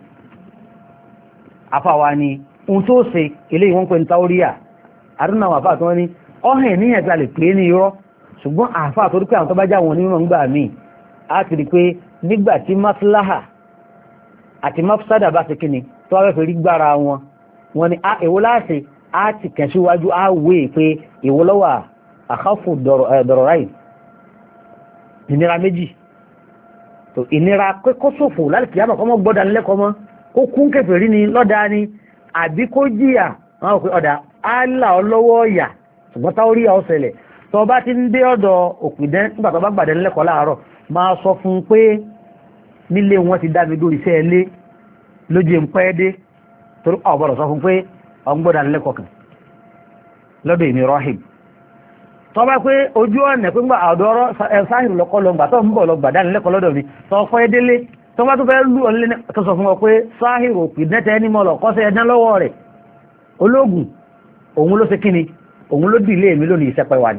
àfàwa ni ohun tó ṣe eléyìí wọ́n pè ní táóríà àdúnà àwọn àfà tó wọ́n ní ọ̀hìn ní ẹ̀ta lè pè é ní irọ́ ṣùgbọ́n àfà tó dúpẹ́ àwọn tó bá já wọn nínú ìgbà míì á ti rí pé nígbà tí maslaha àti mafsada bá ṣe kíni tó wá fẹ́ rí gbára wọn ni èwo láṣẹ á ti kàn síwájú á wé pé èwo lọ́wọ́ àkáfù dọ̀rọ̀ráì ìnira méjì tó ìnira pé kó ṣòfò láti kìyàmọ̀ kọ́mọ́ gbọ́dá lẹ́kọ́ mọ́ kó kún kèfèrí ni lọ́dá ni àbí kó jìyà wọn pé ọ̀dà áàlà ọlọ́wọ́ ọ̀yà ṣùgbọ́n táwọn rí ọ̀sẹ̀lẹ̀ tó bá ti ń dé ọ̀dọ̀ òpìdán nígbà tó bá gbàdẹ́ lẹ́kọ̀ọ́ láàárọ̀ máa sọ fún un pé nílé wọn ti dá mi dórí iṣẹ́ ilé lójú ń pẹ́ dé torí ọ̀gbọ́dọ̀ sọ fún un pé ọ̀gbọ́dọ̀ lẹ́kọ̀ọ́ kan lọ́dọ̀ èmi Rahib tó bá pé ojú ọ̀nà pé ńgbà àdó ọ̀rọ̀ sáhìrì lọ́kọ́ lọ gbà tó ń bọ̀ lọ gbà dání lẹ́kọ̀ọ́ lọ́dọ̀ mi tó pẹ́ délé tó bá tó fẹ́ lù ọ́n lé tó sọ fún ọ pé sáhìrì òpìdán tẹ́ ní mọ́ lọ kọ́sẹ́ ẹ̀dán lọ́wọ́ rẹ̀ ológun òun ló ṣe kíni òun ló dìlé mi lónìí ìṣẹ́pẹ́ wa ni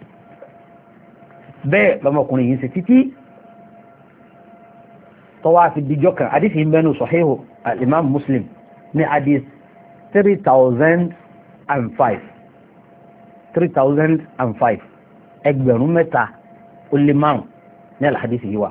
bẹ́ẹ̀ lọmọkùnrin yìí ṣe títí tọwá fi dijọ́ kan àdísì ń bẹnu Sahihu al-Imam Muslim ní àdís 3005 ẹgbẹ̀rún mẹ́ta ó lé márùn ní àdísì yìí wà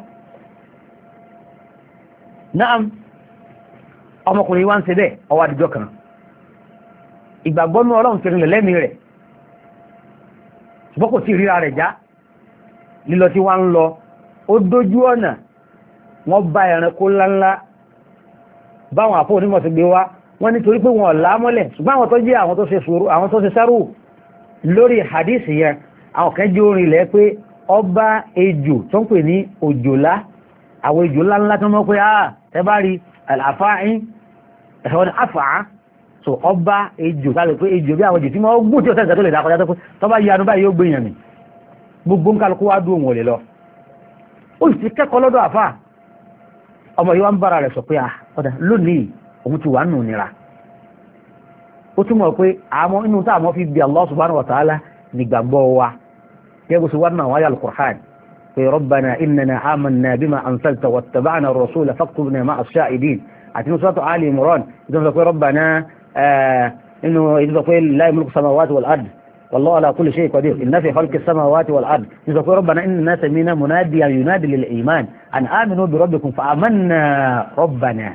náà ọmọkùnrin wá ń ṣe bẹ́ẹ̀ ọwá dijọ́ kan ìgbàgbọ́nú Ọlọ́run ti rìnlẹ̀ lẹ́mìí rẹ̀ ṣùgbọ́n kò sí ríra rẹ̀ já lílọ tí wá ń lọ ó dójú ọ̀nà wọ́n bá ẹranko ńláńlá báwọn àfọ́ onímọ̀ ti gbé wá wọ́n nítorí pé wọ́n lámọ́lẹ̀ ṣùgbọ́n àwọn tó jẹ́ àwọn tó ṣe sùúrù àwọn tó ṣe sáró lórí hadisi yẹn àwọn kan jẹ́ orin ilẹ̀ pé ọba ejò tó ń pè ní òjòlá àwọn ejò ńláńlá tó mọ́ pé ẹ bá rí àfáàín ẹ̀họ́ ní àfàá so ọba ejò tàbí pé ejò bí àwọn ejò tí wọ́n gùn tí ó tẹ́sẹ̀ tó lè dákọjá tó pé tó bá yanu báyìí yóò gbìyàn mi gbogbo nkálukú wá dùn òun ò lè lọ ó sì kẹ́kọ̀ọ́ lọ́dọ̀ àfà ọmọ yìí wá ń bára rẹ̀ sọ pé ọ̀dà lónìí òun ti wà nù nira ó túmọ̀ pé àmọ́ inú tá àmọ́ fi bí Allah subhanahu wa ta'ala nígbàgbọ́ wa gẹ́gẹ́ bó ṣe wá náà wáyà al-Qur'an pé rabbana innana amanna bima anzalta wattaba'na ar-rasula faktubna ma'a ash-shahidin àti nusratu Ali Imran ìjọba pé rabbana inú ìjọba pé la mulku samawati wal ard wallahu ala kulli shay'in qadir inna fi khalqi samawati wal ard ìjọba pé rabbana inna sami'na munadiyan yunadi lil iman an aminu bi rabbikum fa amanna rabbana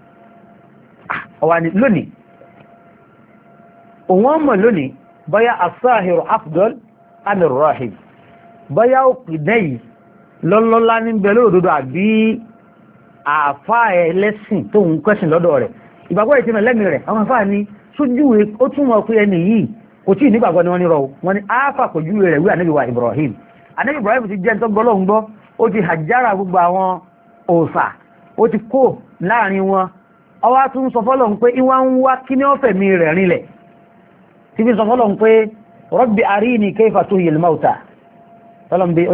ọwani lónìí òun mọ̀ lónìí bóyá as-sahiru afdal am ar-rahib bóyá ó pìdẹ́yì lọ́lọ́lá ní bẹ̀lẹ́ òdodo àbí àfáà ẹlẹ́sìn tó ń kẹ́sìn lọ́dọ̀ rẹ̀ ìgbàgbọ́ ìtìmọ̀ lẹ́mì rẹ̀ àwọn àfáà ní sójúwe ó túnmọ̀ pé ẹni yìí kò tí nígbàgbọ́ ni wọ́n ní rọ wọ́n ní áfà kò júwe rẹ̀ wí ànábì wa Ibrahim ànábì Ibrahim ti jẹ́ tó gbọ́lọ́ ń gbọ́ ó ti hajjára gbogbo àwọn òòṣà ó ti kó láàrin wọn ọwá tún sọ fọ́lọ̀ pé ìwá ń wá kí ní ọ̀fẹ́ mi rẹ̀ rinlẹ̀ tí fi sọ fọ́lọ̀ pé rabbi arini kayfa tuhyil mauta fọ́lọ̀ bí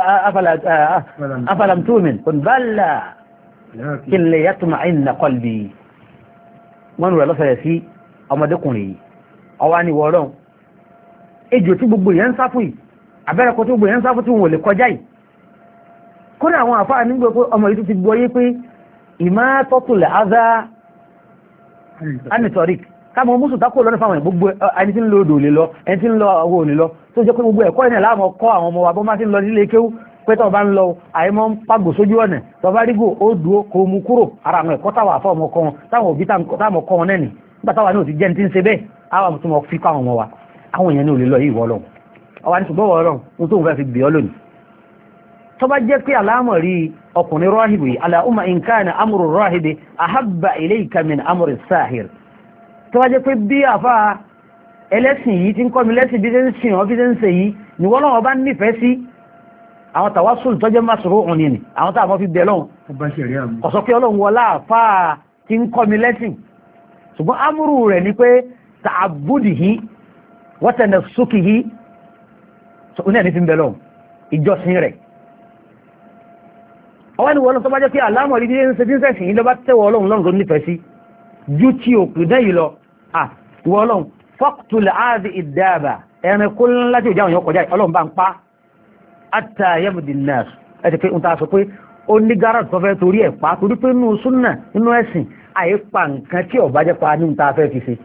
afalam tu'min bala kí lè yatma'inna qalbi wọ́n rẹ̀ lọ́fẹ̀ẹ́ sí ọmọdékùnrin yìí ọwá ní wọ́rọ̀ ejò tí gbogbo yẹn ń sáfù yìí abẹ́rẹ́kọ́ tí gbogbo yẹn ń sáfù tí wọ́n lè kọjá yìí kódà àwọn àfáà nígbà pé ọmọ yìí tó ti gbọ́ yé pé ìmá tọ́tùlẹ̀ azá anitorik káàmù mùsùn tákò lọ́nà fáwọn gbogbo ẹni tí ń lo odò lè lọ ẹni tí ń lọ owó òní lọ tó jẹ́ pé gbogbo ẹ̀kọ́ ìrìn láàmọ́ kọ́ àwọn ọmọ wa bọ́ má ti ń lọ nílé kéwú pé tọ́ bá ń lọ àìmọ́ ń pàgò sójú ọ̀nà tọ́ bá rígò ó dúó kó mú kúrò ara àwọn ẹ̀kọ́ táwọn àfọ́ ọmọ kọ́ wọn táwọn òbí táwọn kọ́ wọn nẹ́ni nígbà táwọn náà ti jẹ́ ti ń ṣe bẹ́ẹ̀ àwọn tó mọ̀ fi kọ́ àwọn ọmọ wa àwọn èèyàn ní òlè lọ yìí wọ́lọ́ ọwọ́ ní ṣùgbọ́n wọ́lọ́ ohun tó ń fẹ́ fi bì ọ́ lónìí tó bá jẹ́ pé alámọ̀rí ọkùnrin ráhìbì aláhùnmá ìǹkàní amúrù ráhìbì ahabba ilayka min amúrù sáhìr tó bá jẹ́ pé bí àfá ẹlẹ́sìn yìí tí ń kọ́ mi lẹ́sìn bí ṣe ń sìn ọ́ bí ṣe ń ṣe yìí ni wọ́n lọ́wọ́ bá nífẹ̀ẹ́ sí àwọn tàwásùl tó jẹ́ másùrù òní ni àwọn táwọn fi bẹ̀ lọ́hùn ọ̀sọ́ pé ọlọ́run wọlá àfá tí ń kọ́ mi lẹ́sìn ṣùgbọ́n amúrù rẹ̀ ni pé ta'abbudihi wa tanassukihi ní ẹni fi ń bẹ̀ lọ́hùn ìjọsìn rẹ̀ ọwọ́ ni wọ́n tó bá jẹ́ pé àlámọ̀ rí díẹ̀ ń ṣe dínsẹ̀sì yìí lọ bá tẹ́wọ́ ọlọ́run lọ́run tó nífẹ̀ẹ́ sí jú tí ò pè dẹ́yìí lọ ìwọ ọlọ́run fọ́kùtùlẹ̀ áàdì ìdáàbà ẹ̀rin kó láti òjá òyìn ọkọjá ọlọ́run bá ń pa àtà yẹ́mùdì náà ẹ ti pé ń ta sọ pé ó ní gáràtì tó fẹ́ torí ẹ̀ pa torí pé nínú súnà nínú ẹ̀sìn àyè pa nǹkan tí ọba jẹ́ pa ní ta fẹ́ fi ṣe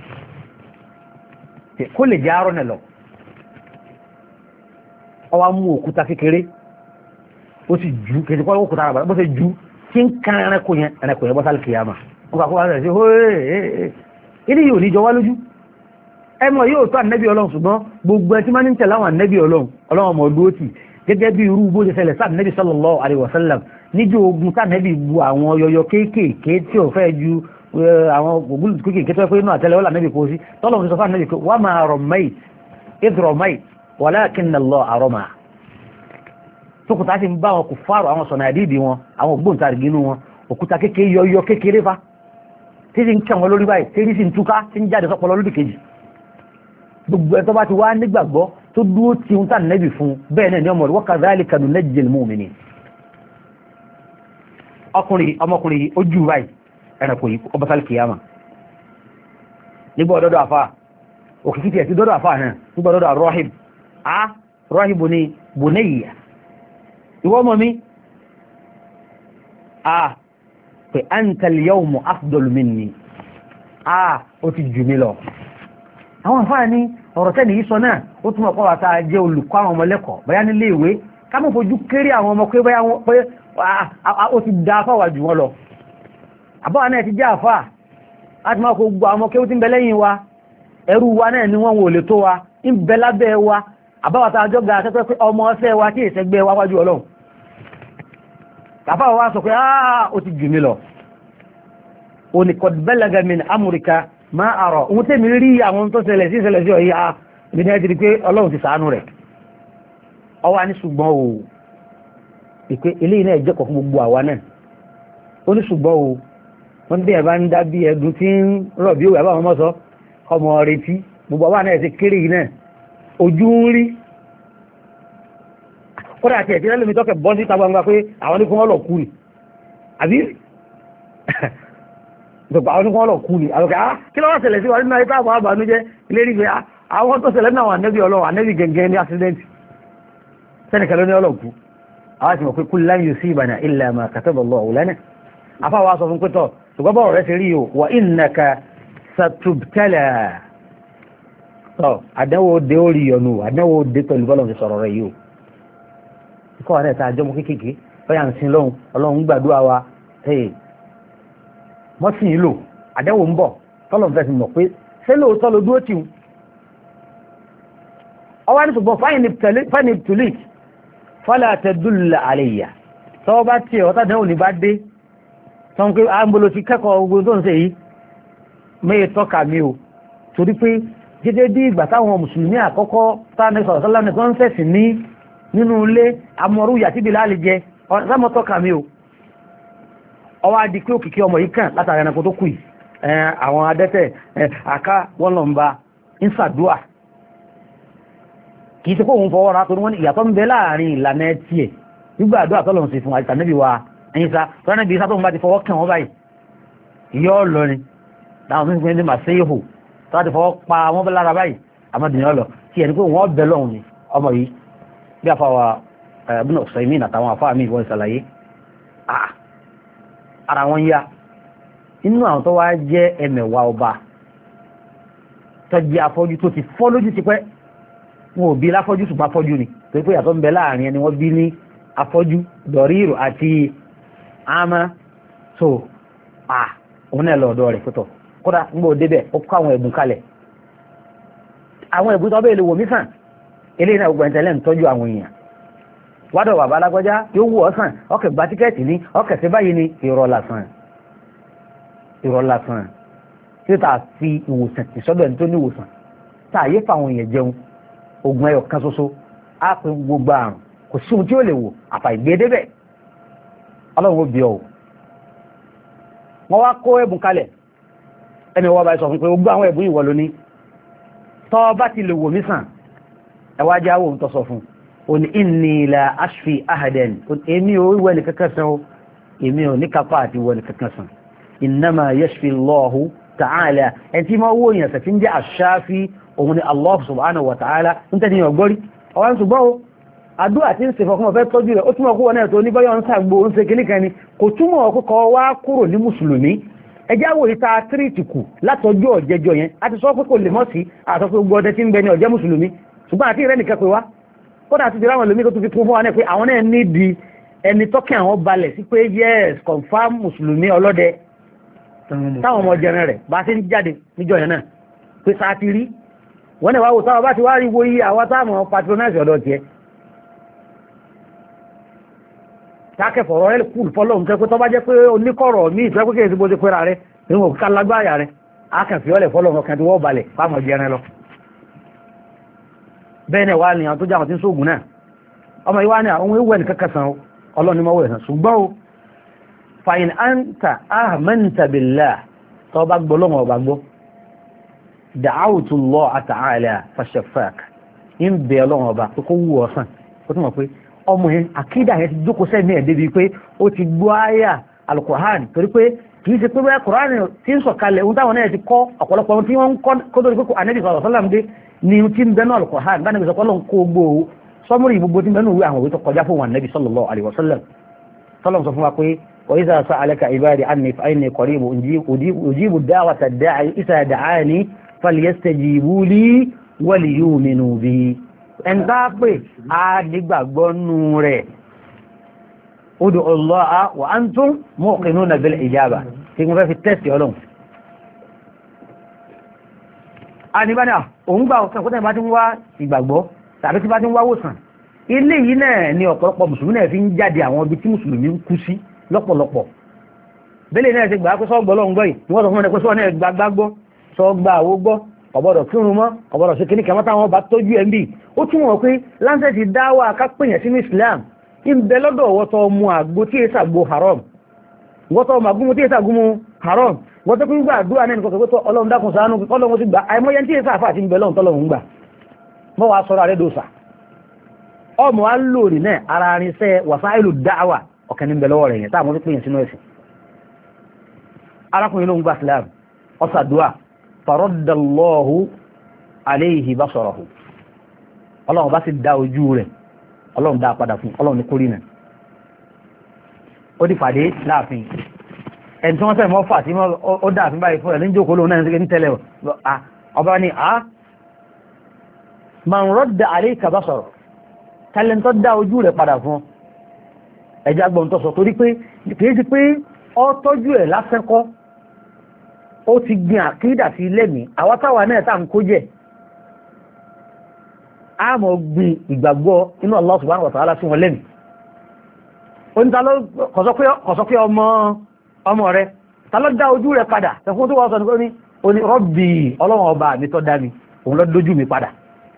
kó lè jẹ́ àárọ̀ nẹ̀ lọ ọwọ́ mú òkúta kékeré ó sì ju kèsì kọ́ òkúta ara bó ṣe ju tí ń kan ẹranko yẹn bọ́ sálì kìyàmà wọ́n kàkó wá rẹ̀ sí hóòrè ilé yìí ò ní jọ wá lójú ẹmọ yóò tó ànẹ́bí ọlọ́run ṣùgbọ́n gbogbo ẹ tí máa ń tẹ̀lé àwọn ànẹ́bí ọlọ́run ọmọ ọdún tì gẹ́gẹ́ bí irú bó ṣe ṣẹlẹ̀ sí ànẹ́bí sallallahu alaihi wasallam níjó ogun tí ànẹ́bí bu àwọn yọyọ kéékèèké tí ò fẹ́ ju àwọn ògùn kéékèèké tó fẹ́ pé inú àtẹ́lẹwọ́ ànẹ́bí kò sí tọ́lọ́run ti sọ fún ànẹ́bí pé wa ma ramayt idh ramayt walakinna Allaha rama tókùtà ti ń bá wọn kò fárò àwọn sọ̀nà àdídì wọn àwọn ògbóǹtarìgì inú wọn òkúta kékeré yọyọ kékeré fa tí ti ń kẹ́ wọn lórí báyìí tí sì ń túká tí ń jáde sọ́pọ̀lọ́ lórí kejì gbogbo ẹ̀ tó bá ti wá nígbàgbọ́ tó dúró tí ń tàn nẹ́bì fún bẹ́ẹ̀ náà ní ọmọ rẹ̀ wa kadhalika nunajjil mu'minin ọmọkùnrin ojú báyìí ẹranko yìí ọba sálì kìyàmà nígbà ọdọ́dọ̀ àfà òkìkí tiẹ̀ sí dọ́dọ̀ àfà náà nígbà ọdọ́dọ̀ rọ́hìbù ni bunayya ìwọ́ mọ̀ mí pé antal yawmu afdal minni ó ti jù mí lọ àwọn àfáà ní ọ̀rọ̀ tẹ́ni yìí sọ náà ó túnmọ̀ pọ̀ wàtá jẹ́ olùkọ́ àwọn ọmọ lẹ́kọ̀ọ́ báyá nílé ìwé ká mọ̀ fojú kéré àwọn ọmọ pé báyá pé ó ti da afáwà jù wọn lọ àbáwà náà ti jẹ́ àfáà láti máa kó gbogbo àwọn ọmọ kéwú tí ń bẹ lẹ́yìn wa ẹrú wa náà ni wọ́n wò lè tó wa ń bẹ lábẹ́ wa àbáwàtà àjọ ga akẹ́kọ̀ọ́ pé ọmọ ọsẹ́ wa tí ìṣẹ́gbẹ́ wa wájú ọlọ́run àfáà wa sọ pé ó ti jù mí lọ ó ní qad balaga min amrika ma àrọ̀ ohun tẹ́mi rí àwọn tó ṣẹlẹ̀ sí ọ̀yí ìbìnrin ẹ̀ ti rí pé ọlọ́run ti ṣàánú rẹ̀ ọwá ní ṣùgbọ́n o ìpé eléyìí náà jẹ́kọ̀ọ́ fún gbogbo àwa náà ó ní ṣùgbọ́n o wọ́n bí ẹ̀ bá ń dá bí ẹdun tí ń rọ̀ bí òwe àbáwọn mọ́ sọ ọmọ retí gbogbo àwa náà ti kéré yìí náà ojú ń rí kódà àti ẹ̀tí lẹ́lẹ́mi tọ́kẹ̀ bọ́ sí ìta gbangba pé àwọn ní fún ọlọ́kù ni àbí ìtọ̀pọ̀ àwọn ní fún ọlọ́kù ni àwọn kí lọ́wọ́ ṣẹlẹ̀ sí wa nínú ayé táwọn àbánújẹ́ lérí pé àwọn tó ṣẹlẹ̀ náà ànẹ́bí ọlọ́run ànẹ́bí gẹ̀gẹ́ ní accident sẹ́nìkẹ́ ló ní ọlọ́kù àwọn ti mọ̀ pé kul lan yusibana illa ma kataba Allahu lana afáwa sọ fún pẹ́tọ̀ ṣùgbọ́n bọ́ọ̀ rẹ̀ ṣe rí o wa innaka satubtala tọ́ àdánwò dé orí ọ̀nù àdánwò dé pẹ̀lú bọ́lọ̀ ti sọ̀rọ̀ rẹ̀ yìí o ikọ́ wa náà ta àjọmọ́ kéékèèké bóyá ń sin lọ́hùn ọlọ́run gbàdúrà wa mọ́sìn yìí lò àdánwò ń bọ̀ tọ́lọ̀ fẹ́ fi mọ̀ pé ṣé lóòótọ́ ló dúró tì ń ọwọ́ ní ṣùgbọ́n fáìní tùlík fala tadul alayya tọ́wọ́ bá tiẹ̀ ọ̀tá àdánwò ní bá dé tọ́n pé àmbolo ti kẹ́kọ̀ọ́ ogun tó ń ṣe yìí mẹ́yẹ tọ́ka mi o torí pé gẹ́gẹ́ bí ìgbà táwọn mùsùlùmí àkọ́kọ́ tánà sọ̀rọ̀ sọ́lá ní wọ́n ń fẹ̀sìn ní nínú ilé amọ̀rú yàtí bí láàlì jẹ ọ̀sámọ́ tọ́ka mi o ọwọ́ adi pé òkìkí ọmọ yìí kàn látàrí ẹranko tó kù yìí àwọn adẹ́tẹ̀ àká wọ́n lọ ń ba ń ṣàdúà kì í ṣe kó òun fọwọ́ ra torí wọ́n ní ìyàtọ̀ ń bẹ láàrin ìlànà ẹtì ẹ̀ nígbà àdúrà tọ́lọ̀ ń ṣe fún àtànẹ́bí wa ẹ̀yìn sa tọ́lá níbi ìsá tó ń bá ti fọwọ́ kàn wọ́n báyìí ìyọ́ ọlọ́rin láwọn tó ń pè ní màṣẹ́yìhù tọ́lá ti fọwọ́ pa wọ́n bẹ́ lára báyìí àmọ́dìyàn lọ tí ẹni pé wọ́n bẹ lọ́hùn ni ọmọ yìí bí afáwa ẹ̀bùnà ọ̀sẹ̀mí àtàwọn afáà mi ìwọ̀n ìsàlàyé ara wọn yá inú àwọn tó wá jẹ́ ẹmẹ̀wà ọba tó jẹ́ afọ́jú tó ti fọ́ lójú ti pẹ́ wọn ò bí láfọ́jú ṣùgbọ́n afọ́jú ni torí pé ìyàtọ̀ ń bẹ láàrin ẹni wọ́n bí ní afọ́jú dọ̀rírù àti àmà so òun náà lọ́ọ̀dọ́ rẹ̀ pẹ́tọ̀ kódà ń bò débẹ̀ ó kọ́ àwọn ẹ̀bùn kalẹ̀ àwọn ẹ̀bùn tó bẹ́ẹ̀ lè wò mí sàn eléyìí náà gbogbo ẹ̀ntẹ́lẹ̀ ń tọ́jú àwọn èèyàn wádọ̀ bàbá alágbọ́já yóò wù ọ́ sàn ọkẹ̀ gba tíkẹ́ẹ̀tì ní ọkẹ̀ sí báyìí ní irọ́ lásán tí ó tà fi ìwòsàn ìsọ́dọ̀ ẹni tó ní ìwòsàn tà yé fáwọn èèyàn jẹun ogun ẹyọ kan ṣoṣo á pín gbogbo àrùn kò sí ohun tí ó lè wò àfà ìgbédébẹ̀ ọlọ́run ó bí ọ wọ́n wá kó ẹ̀bùn kalẹ̀ ẹni wọ́n bá sọ fún pé gbogbo àwọn ẹ̀bùn ìwọ lóní tọ́ bá ti lè wò mí sàn ẹwà jáwó ohun tó sọ fún òní inni la ashfi ahadan èmi ò wẹ́ ní kankan sàn o èmi ò ní kápá àti wẹ́ ní kankan sàn innama yashfi Allahu ta'ala ẹni tí máa wó yẹn sàfin jẹ́ àṣáfi òun ni Allah subhanahu wa ta'ala ń tẹ́ ní ọgbọ́rí ọwọ́n ṣùgbọ́n o àdúrà tí ń ṣe fọkún ọ̀fẹ́ tọ́jú rẹ̀ ó túnmọ̀ kó wọn náà tó ní bọ́yọ̀ ń sàgbò ń ṣe kìnnìkan ni kò túnmọ̀ ọkọ̀ wá kúrò ní mùsùlùmí ẹjẹ́ àwò ìta tírìtì kù látọjú ọ̀jẹjọ yẹn a ti sọ pé kò lè mọ́ sí àtọ́ pé gbogbo ọdẹ tí ń bẹ ní ọ̀jẹ́ mùsùlùmí ṣùgbọ́n àti ìrẹ́ nìkan pé wá kódà àti ìdíra àwọn lómi tó tún fi kún fún wa náà pé àwọn náà nídi ẹni tọ́kẹ́ àwọn balẹ̀ sí pé yes confam mùsùlùmí ọlọ́dẹ táwọn ọmọ jẹrin rẹ̀ bá ti ń jáde níjọ yẹn náà pé sáà ti rí wọ́n náà wá wò táwọn bá ti wá rí wo iye àwọn táwọn patronize ọ̀dọ̀ tiẹ̀ tákẹ́fọ̀rọ̀ rẹ̀ kúl fọ́lọ́hun tẹ́ pé tọ́ bá jẹ́ pé oníkọ̀rọ̀ ní ìfẹ́ pé kéèsì bó ti pẹ́ra rẹ̀ nínú òkúta lágbáyà rẹ̀ ákànfíọ́lẹ̀ fọ́lọ́hun kan tí wọ́n balẹ̀ fáwọn jẹrin lọ bẹ́ẹ̀ náà wà ní àwọn tó jẹ́ àwọn tí ń sóògùn náà ọmọ ìwá ní àwọn ewu ẹni kankan ọlọ́nimọ́wọ́ ẹ̀sán ṣùgbọ́n o fàyín àǹtà amanta billah tọ́ bá gbọ́ lọ́wọ́ ọba gbọ́ da'awtu Allah ta'ala fashafak ń bẹ ọlọ́wọ́ ọba tó kó wù ọ̀sán ó tún mọ̀ pé ọmọ yẹn àkídà yẹn ti jókòó sẹ́mi ẹ̀ débi pé ó ti gbọ́ àyà alukur'an torí pé kì í ṣe pé bẹ́ẹ̀ kur'an ti ń sọ̀kalẹ̀ ohun táwọn náà ti kọ́ ọ̀pọ̀lọpọ̀ tí wọ́n ń kọ́ kó tó di pé Ànábì sallallahu alaihi wasallam dé ni tí ń bẹ́nu alukur'an bá Ànábì sọ pọ́lọ́n kó gbó sọmúrì gbogbo tí ń bẹ́nu ìwé àwọn òwe tó kọjá fún wọn Ànábì sallallahu alaihi wasallam tọ́lọ́n sọ fún wa pé wa idha sa'alaka ibadi anni fa inni qarib ujibu da'wata da'i idha da'ani falyastajibu li wa liyu'minu bi ẹ̀ntá pé a nígbàgbọ́ nú rẹ̀ ud'u Allah wa antum muqinuna bil ijaba tí wọ́n fẹ́ fi tẹ́sì ọlọ́run a ní bá ní òun gbà ọ̀sán kó tẹ́ bá ti ń wá ìgbàgbọ́ tàbí tí bá ti ń wá wòsàn ilé yìí náà ni ọ̀pọ̀lọpọ̀ mùsùlùmí náà fi ń jáde àwọn ibi tí mùsùlùmí ń kú sí lọ́pọ̀lọpọ̀ bẹ́lẹ̀ náà ti gbà pé sọ́gbọ́ lọ́n gbọ́ yìí wọ́n sọ fún ẹ pé sọ́ náà gbàgbọ́ sọ gbà àwó gbọ́ ọ̀bọ̀dọ̀ kírun mọ́ ọ̀bọ̀dọ̀ ṣe kíní kẹmọ́ta wọn bá tọ́jú ẹ̀ ń bì ó túnmọ̀ pé láńsẹ̀tì dáwà kápẹ̀yẹ̀ sínú Islam ń bẹ lọ́dọ̀ wọ́tọ̀ mu àgbo tí èsà gbo haram wọ́tọ̀ màgúnmu tí èsà gúnmu haram wọ́tọ̀ pín gbà àdúrà náà nìkan pẹ̀lú ọlọ́run dákun ṣàánú ọlọ́run ti gbà àìmọ́yẹ tí èsà àfáà ti ń bẹ lọ́run tọ́lọ́run gbà mọ́ wàá sọ́ra rẹ̀ dòsà ọmọ wa lórí náà ara rinṣẹ́ wàsáìlù dáwà ọ̀kan ní bẹ lọ́wọ́ rẹ̀ yẹn táwọn tó pín yẹn sínú ẹ̀sìn arákùnrin ló ń gba Islam ọ̀sàdúà faradallahu alayhi basarahu ọlọ́run bá sì dá ojú rẹ̀ ọlọ́run dá padà fún ọlọ́run ní kórì náà ó di pàdé láàfin ẹni tí wọ́n sẹ́yìn mọ́ fà sí ó dá àfin báyìí fún ẹ̀ ní jókòó lóun náà ní tẹ́lẹ̀ ọba ni man radda alayka basara tẹ́lẹ̀ntọ́ dá ojú rẹ̀ padà fún ẹjá gbọ́n tó sọ torí pé kìí sí pé ọ tọ́jú ẹ̀ lásẹ́kọ́ ó ti gbin àkídà sí lẹ́mìí àwátáwà náà tá ń kó jẹ́ a mọ̀ gbin ìgbàgbọ́ inú Allah subhanahu wa ta'ala sí wọn lẹ́mìí oníta ló kọ̀sọ́ pé ọmọ rẹ̀ ta ló dá ojú rẹ̀ padà tẹ̀fún tó wọ́n sọ ní oní Rabbi ọlọ́run ọba mi tó dá mi òun ló dójú mi padà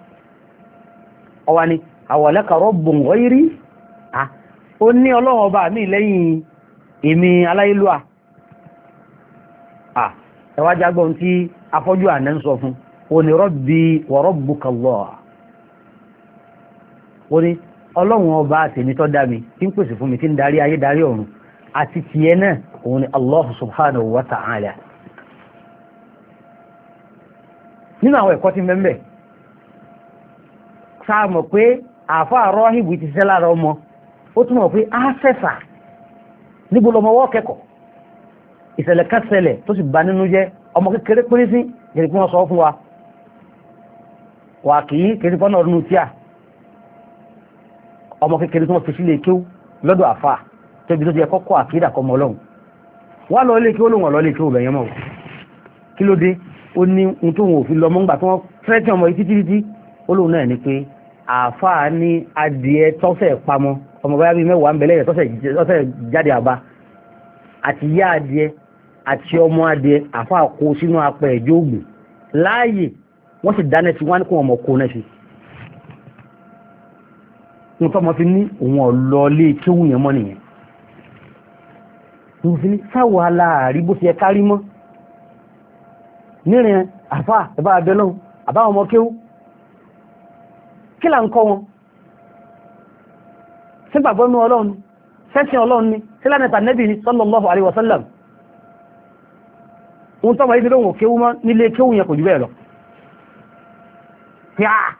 ọwá ni awalaka rabbun ghayri ó ní ọlọ́run ọba mi lẹ́yìn èmi aláìlúà ẹwà jágbọ́n tí afọ́jú àná ń sọ fún ó ní Rabbi wa rabbuka Allah ó ní ọlọ́run ọba tèmi tó dá mi tí ń pèsè fún mi tí ń darí ayé darí ọ̀run àti tiẹ̀ náà òun ni Allah subhanahu wa ta'ala nínú àwọn ẹ̀kọ́ tí mẹ́mẹ́ sáàmọ̀ pé àfáà rọ́hìbù ti ṣẹ́ lára ọmọ ó túnmọ̀ pé á fẹ́sà níbo lọmọ wọ́ kẹ́kọ̀ọ́ ìṣẹ̀lẹ̀ kẹsẹ̀lẹ̀ tó sì bá nínú jẹ́ ọmọ kékeré pín sí jẹ́ kí wọ́n sọ fún wa wà kìí kìí pọ́nà ọdún tíà ọmọ kékeré tó wọ́n fi sílé kéwú lọ́dọ̀ àfáà tóbi tó ti ẹkọ́ kọ́ àkídà kọ́ mọ́ ọlọ́run wà lọ ilé kéwú lóhùn ọ̀lọ́ ilé kéwú bẹ̀yẹn mọ́ kí ló dé ó ní ohun tó wọn ò fi lọ mọ́ ńgbà tí wọ́n fẹ́ tí ọmọ yìí títí ó lóhùn náà ni pé àfáà ní adìẹ tọ́sẹ̀ pamọ́ ọmọ báyá bí mẹ́wàá ń bẹ̀lẹ̀ rẹ̀ tọ́sẹ̀ jáde àbá àti yá adìẹ àti ọmọ adìẹ àfáà kó sínú apẹ̀ ẹ̀jọ́ ògùn láàyè wọ́n sì dáná sí wọ́n ní kó ọmọ kó náà sí ní tọ́mọ fi ní òun ọ̀lọ́lé kéwù yẹn mọ́ nìyẹn ní fi ní sáwọ́ aláàrí bó ti ẹ kárí mọ́ nírin àfáà ẹ̀bá abẹ́ lọ́hùn àbá ọmọ kéwù kí là ń kọ́ wọn sígbàgbọ́ ní ọlọ́run sẹ́sìn ọlọ́run ni sílánẹ̀ta nẹ́bì ni sallallahu alaihi wasallam ohun tọ́mọ̀ ìdílé òun kéwú mọ́ nílé kéwú yẹn kò jù bẹ́ẹ̀ lọ pí àà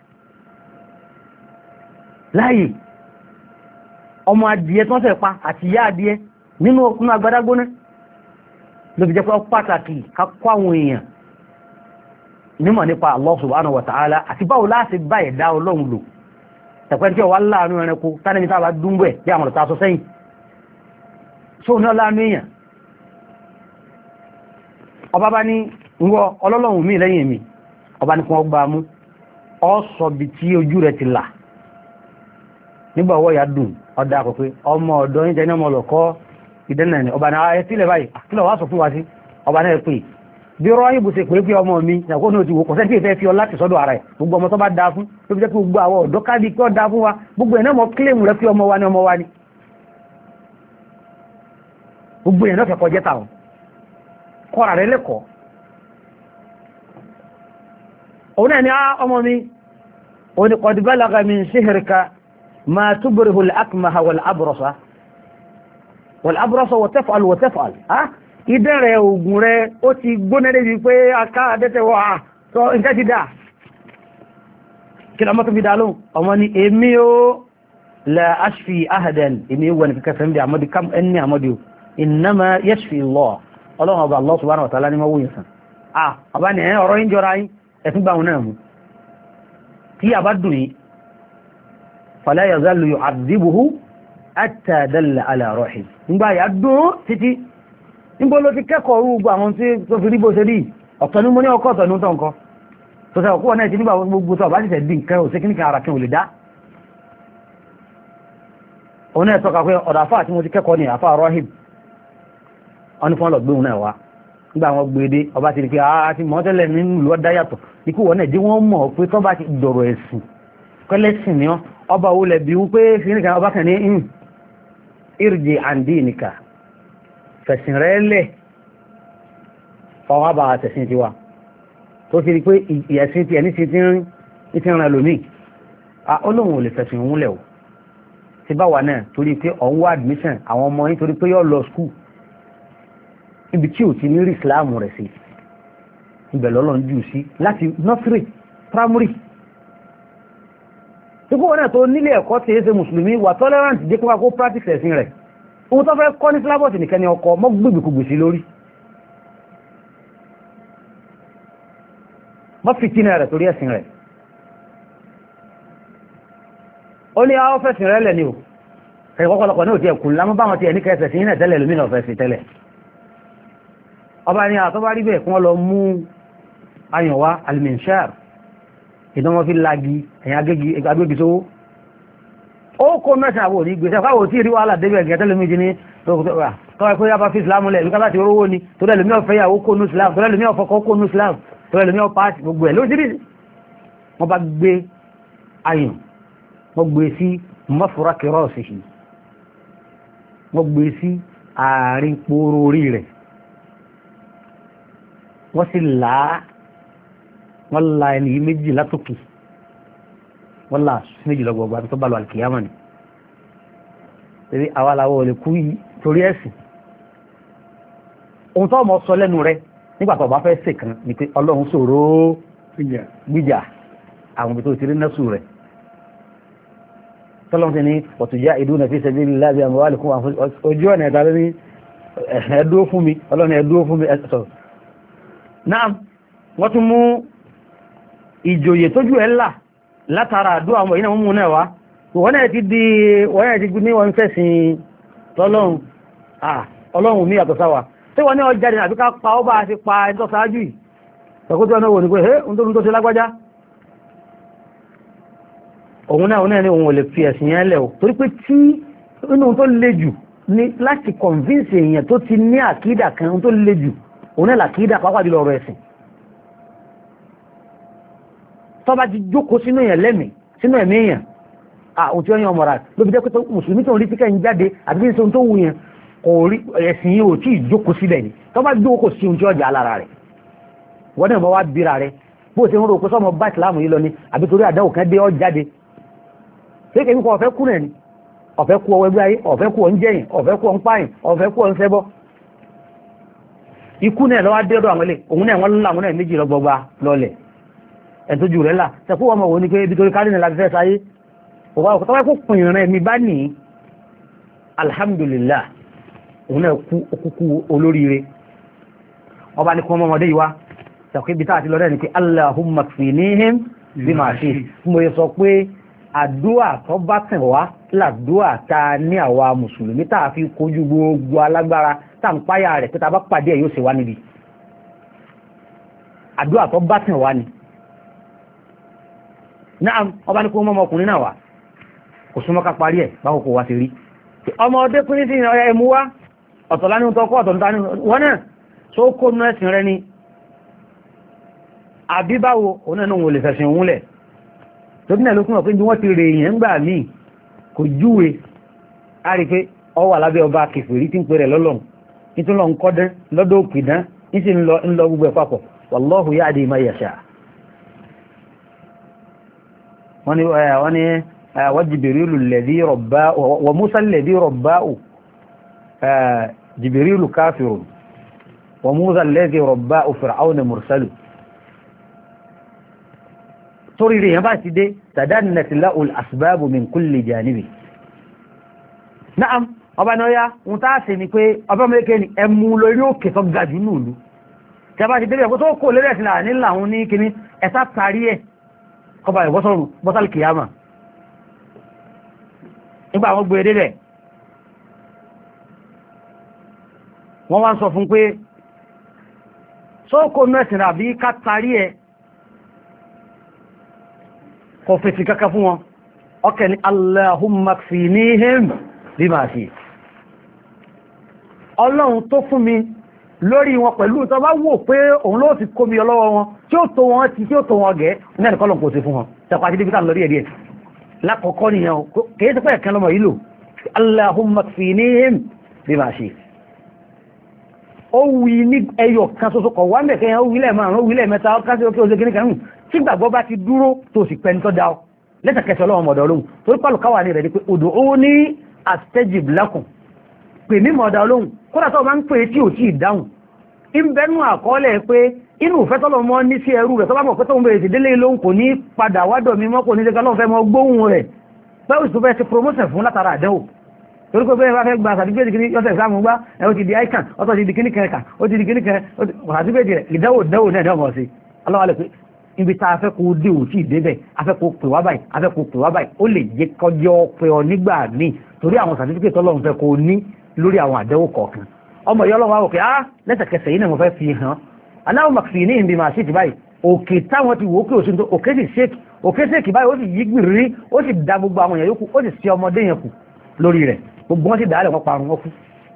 láàyè ọmọ adìẹ tó ń sẹ̀ pa àti ìyá adìẹ nínú agbádágbóná ló fi jẹ́ pé pàtàkì ká kọ́ àwọn èèyàn nímọ̀ nípa Allah subhanahu wa ta'ala àti báwo láti bá ẹ̀dá ọlọ́run lò tẹ̀pẹ́ tí ó wá láàánú ẹranko tánẹ́mí tàbá dúnbọ̀ ẹ̀ bí àwọn ọ̀tá sọ sẹ́yìn só ní ọláàánú èèyàn ọba bá ní wọ́ ọlọ́lọ́run mi lẹ́yìn mi ọba ní kí wọ́n gbá mú ọ sọ bí tí ojú rẹ̀ ti là nígbà ọwọ́ ìyá dùn ọdá àkọ́ pé ọmọ ọ̀dọ́ yín jẹ́ ní ọmọ ọlọ́kọ́ ìdẹ́nà ni ọba ní ayé sílẹ̀ báyìí kílọ̀ wá sọ fún wa sí ọba náà pè bí rọ́ìbù ṣe pé pé ọmọ mi ṣàkó ní òtí wò kọ̀sẹ́ tí ìfẹ́ fi ọ láti sọ́dọ̀ ara ẹ̀ gbogbo ọmọ tó bá dáa fún tó fi jẹ́ pé gbogbo àwọ̀ ọ̀dọ́ káàdì kí ọ dáa fún wa gbogbo ẹ̀ náà mọ kílèmù rẹ pé ọmọ wa ni ọmọ wa ni gbogbo ẹ̀ náà fẹ́ kọjẹ́ tàwọn kọ́ra rẹ lẹ́kọ̀ọ́ òun náà ni ọmọ mi òun ni qad balagha min sihrika ma tubrihu al-akmaha wal-abrasa wa taf'al ìdẹ́rẹ̀ ogun rẹ̀ ó ti gbóná débi pé aká adẹ́tẹ̀ wà sọ nǹkan ti dà kí lọ mọ́tò fi dá lóhùn ọmọ ni èmi ó la ashfi ahadan èmi wà ní kẹkẹsẹ̀ ń bí àmọ́dí kam ẹni àmọ́dí innama yashfi Allah ọlọ́run ọba Allah subhanahu wa ta'ala ní mọ́wó yẹn sàn ọba ni ọ̀rọ̀ yín jọra yín ẹ̀fún gbà wọn náà mú tí a bá dùn yín fala yazalu yu'adhibuhu hatta dalla ala ruhi nígbà yà dùn títí níbo ló ti kẹ́kọ̀ọ́ rúgbò àwọn tí tó fi rí bó ṣe rí ọ̀tọ̀ ní mo ní ọkọ̀ ọ̀tọ̀ ní tọ́ nǹkan tó sẹ́ ọkọ̀ náà ti nígbà gbogbo tó bá ti tẹ̀ dín nǹkan ò sí kíníkà ara kí o lè dá òun náà tọ́ka pé ọ̀dà àfáà tí mo ti kẹ́kọ̀ọ́ ní àfáà Rahib wọn ni fún ọlọ́gbé òun náà wá nígbà wọn gbèdé ọba ti rí pé àti mọ́tẹ́lẹ̀ nínú ìlú ọ̀dá yàtọ̀ ní kí wọ́n náà jẹ́ wọ́n mọ̀ pé tó bá ti dọ̀rọ̀ ẹ̀sìn pẹ́lẹ́sìn ni ọba wo lẹ̀ bí wípé fínìkà ọba kan ní ìrìjì àǹdí nìkà fẹ̀sìn rẹ̀ lẹ̀ ọwọ́ àbá àtẹ̀sìn tiwa tó ti rí pé ìyẹ̀sìn ti ẹni ti ń ràn lómi olóhùn ò lè fẹ̀sìn òun lẹ̀ o ti bá wà náà torí pé ọ̀hún wá admission àwọn ọmọ yín torí pé yóò lọ skul ibi tí ò ti ní rí ìsìláàmù rẹ̀ sí ibẹ̀ lọ́lọ́ ń jù sí láti nursery primary tí kò wọ́n náà tó nílé ẹ̀kọ́ tí é ṣe mùsùlùmí wà tolerant dé kó kó practice ẹ̀sìn rẹ̀ ohun tó fẹ́ kọ́ ní syllabus nìkan ni ọkọ̀ mọ́ gbìgbìkúgbì sí lórí mọ́ fìtínà rẹ̀ torí ẹ̀sìn rẹ̀ ó ní àwọn fẹ́sìn rẹ̀ lẹ̀ ni ò ẹ̀kọ́kọ́lọpọ̀ ní òtí ẹ̀kù lámọ́ báwọn ti ẹni kẹsẹ̀ sí ilẹ̀ tẹ́lẹ̀ lómìnà ọ̀fẹ́ sí tẹ́lẹ̀ ọba ni àtọ́bá rí bẹ́ẹ̀ kún lọ mú ayànwá aliminshar ìdánwọ́ fi lagi ẹ̀yìn agbégi sówó ó kó mẹ́sàn àbò ní gbèsè fáwọ̀ tí rí wàhálà débẹ̀ gẹ̀ tẹ́lẹ̀ méjì ní tọ́wọ́ pé yába fi islam lẹ̀ lùkà láti rówó ni tó rẹ̀ lómi ọ̀fẹ́ yàwó kó nú islam tó rẹ̀ lómi ọ̀fọ́kọ́ kó nú islam tó rẹ̀ lómi ọ̀pá gbogbo ẹ̀ lóṣìṣì wọ́n bá gbé ayàn wọ́n gbé sí mọ́fúra kìrọ́ọ̀sì yìí wọ́n gbé sí àárín pòrò orí rẹ̀ wọ́n sì wọ́n la ẹni yìí méjì látòkè wọ́n la méjì lọ́gbọ̀gbọ̀ àti tó bá lọ alkiyama ni torí àwa làwọ̀ ò lè kú yìí torí ẹ̀sìn ohun tó mọ̀ sọ lẹ́nu rẹ̀ nígbà tó bá fẹ́ ṣèkan ni pé ọlọ́run ṣòro gbìjà àwọn ibi tó ti rí nẹ́sù rẹ̀ tọ́lọ́n ti ní ọ̀tùjá ìdúnà fi sabilillahi bí àmọ́wálì kún ojú ọ̀nà ẹ̀ta lórí ẹ̀dúó fún mi ọlọ́nà ẹ̀dúó fún mi ẹ̀sọ̀ náà wọ́n tún mú ìjòyè tójú ẹ̀ là látara àdúrà àwọn ìyínà mú náà wá wọ́n náà ti ní wọ́n fẹ́sìn tọ́lọ́run ọlọ́run mi yàtọ̀ sáwà tí wọ́n ní ọjà dìnnà àbí ká pa ọba àti pa ẹjọ́ sáájú yìí tẹ̀kótó ọ̀nà wò ní pé ohun tó ṣe lágbájá òun náà ní òun ò lè fi ẹ̀sìn yẹn lẹ̀ o torí pé tí inú tó le jù ní láti convince èèyàn tó ti ní àkídà kan tó le jù òun náà làkídà pàápàá jùlọ ọ̀rọ̀ ẹ̀sìn tó bá ti jókòó sínú èèyàn lẹ́mìí sínú ẹ̀mí èèyàn ohun tí ó yàn mọ̀ra ló fi jẹ́ pé mùsùlùmí tó ń rí tíkẹ́ ń jáde àbí bí n tó wù yẹn kò rí ẹ̀sìn yìí ò tí ì jókòó sílẹ̀ ni tó bá jókòó sí ohun tí ọjà alára rẹ̀ wọ́n náà bá wá bíra rẹ̀ bó ṣe ń rò pé sọ́mọ bá ìsìlámù yìí lọ ni àbí torí àdáwò kan dé ọ jáde ṣé kèmí kan ọ̀fẹ́ kú rẹ̀ ni ọ̀fẹ́ kú ọwọ́ ẹgbẹ́ ayé ọ̀fẹ́ kú ọ̀n jẹ́yìn ọ̀fẹ́ kú ọ̀n páyìn ọ̀fẹ́ kú ọ̀n sẹ́bọ́ ikú náà lọ́wọ́ dé ọ̀dọ̀ àwọn ilé òun náà wọ́n láwọn náà méjì lọ́gbọgba lọlẹ̀ ẹ̀tọ́jú rẹ̀ là ṣẹ̀kú ọmọ wo ni pé ibi torí kárí ní láti fẹ́ sáyé òwá òkú tọ́wọ́ kó pin rẹ̀ mi bá ní alhamdulillah òun náà kú okúkú olóríire ọba ní kí wọ́n mọ́mọdé yìí wá ṣẹ̀kú ibi tá àti lọ́dẹ̀ ni pé allahumma kfinihim bima shi mo yẹ sọ pé àdúà tó bá tẹ̀ wá làdúà ta ní àwa mùsùlùmí tá a fi kojú gbogbo alágbára tá à ń páyà rẹ̀ pé ta bá pàdé ẹ̀ yóò ṣe wá níbi àdúà tó bá tẹ̀ wá ni náà ọba ní kó mọ́ ọmọkùnrin náà wá kò súnmọ́ ká parí ẹ̀ báwo kò wá sí rí ọmọdé kúrin sí ẹmú wá ọ̀tọ̀lá ní tọ́kọ́ ọ̀tọ̀lá ní wọ́n náà tó kó nú ẹ̀sìn rẹ ni àbí báwo òun náà òun lè fẹ̀sìn òun lẹ̀ tó bí náà ló kúnmọ̀ pé bí wọ́n ti rè èèyàn gbà míì kò júwe a rí pé ọ wà lábẹ́ ọba kèfèrí tí ń pè rẹ̀ lọ́lọ́run nítorí lọ ń kọ́dán lọ́dọ̀ òkìdán ní sì ń lọ gbogbo ẹ̀ papọ̀ wallahu yahdi man yasha wọ́n ní wa Jibrilu alladhi rabba wa Musa alladhi rabba'u Jibrilu kafirun wa Musa alladhi rabba'u fir'auna mursalu torí rẹ̀ yẹn bá ti dé tadannat lahu al-asbab min kulli janibi na'am ọba ní ọya ń tàà sí ni pé ọba mẹ́kẹ́ ni ẹmú lórí òkè tó ga jù nùlú tí a bá ti débẹ̀ kó tó kò lérẹ̀ sí láàrin láwọn ní kíní ẹ̀sá tàrí ẹ̀ ọba ìbọ́sọ̀rùn bọ́sàlì kìyàmà nígbà àwọn gbé débẹ̀ wọ́n wá ń sọ fún pé sókò mẹ́sìn àbí ká tàrí ẹ̀ kò fèsì kankan fún wọn ọkẹ̀ ni Allahumma kfinihim bima fi ọlọ́run tó fún mi lórí wọn pẹ̀lú tó bá wò pé òun ló ti kómi ọlọ́wọ́ wọn tí ó tó wọn tí ó tó wọn gẹ́ ní ẹ̀nìkan lọ́n kò sí fún wọn tẹ̀kọ́ àti débítà lórí ẹ̀díẹ̀ lákọ̀ọ́kọ́ nìyẹn o kìí tó pẹ́ ẹ̀kan lọ́mọ yìí lò Allahumma kfinihim bima shi'ta ó wí ní ẹyọ kan ṣoṣo kọ̀ wá mẹ́kẹ́ ó wílẹ̀ márùn ó wílẹ̀ mẹ́ta ó kásí ókè oṣù kìnnìkan tí gbàgbọ́ bá ti dúró tó sì pẹ́ni tó dá ọ lẹ́sẹ̀kẹsẹ̀ ọlọ́wọ́ mọ̀dọ̀ olóhùn torí pàlù káwà ní rẹ̀ ní pé ud'uni astajib lakum pè mí mọ̀dọ̀ olóhùn kódà tó máa ń pè tí ò tí ì dáhùn ìbẹ́nu àkọọ́lẹ̀ pé inú ìfẹ́ tọ́lọ mọ́ ní sí ẹrú rẹ̀ tó bá mọ̀ pé tóun bèèrè sí délé lóhùn kò ní padà wádọ̀ mi mọ́ kò ní lẹ́gbẹ́ lọ́fẹ́ mọ́ gbóhùn rẹ̀ pé ó sì tó fẹ́ ti promotion fún látara àdẹ́wò torí pé bẹ́ẹ̀ bá fẹ́ gba sàtífíkẹ́tì kìíní yọ́sẹ̀ ìsáàmù gbá ẹ̀rọ ti di icon ọ̀tọ̀ ti di kíní kẹrẹ̀kà ó ti di kíní kẹrẹ̀ sàtífíkẹ́tì rẹ̀ ìdẹ́wò náà ní ọmọ sí aláwọ̀lẹ̀ pé ibi tá a fẹ́ kó dé òtí ìdébẹ̀ a fẹ́ kó pè wá báyìí a fẹ́ kó pè wá báyìí ó lè jẹ́ kọjọ́ pé ọ nígbà míì torí àwọn sàtífíkẹ́tì ọlọ́run fẹ́ kó ní lórí àwọn àdẹ́wò kọ̀ọ̀kan ọmọ ìyá ọlọ́run wá wò pé lẹ́sẹ̀kẹsẹ̀ yìí náà mo fẹ́ fi hàn aláwọ̀ màkìfì ní ìbí màá sí ti báyìí òkè táwọn ti wò ó kí òsì tó òkè sì ṣèkì òkè ṣèkì báyìí ó sì yí gbìrì ó sì da gbogbo àwọn èèyàn yòókù ó sì ṣe ọmọdé yẹn kù lórí rẹ̀ gbogbo wọn sì dàálẹ̀ wọn parun wọn kú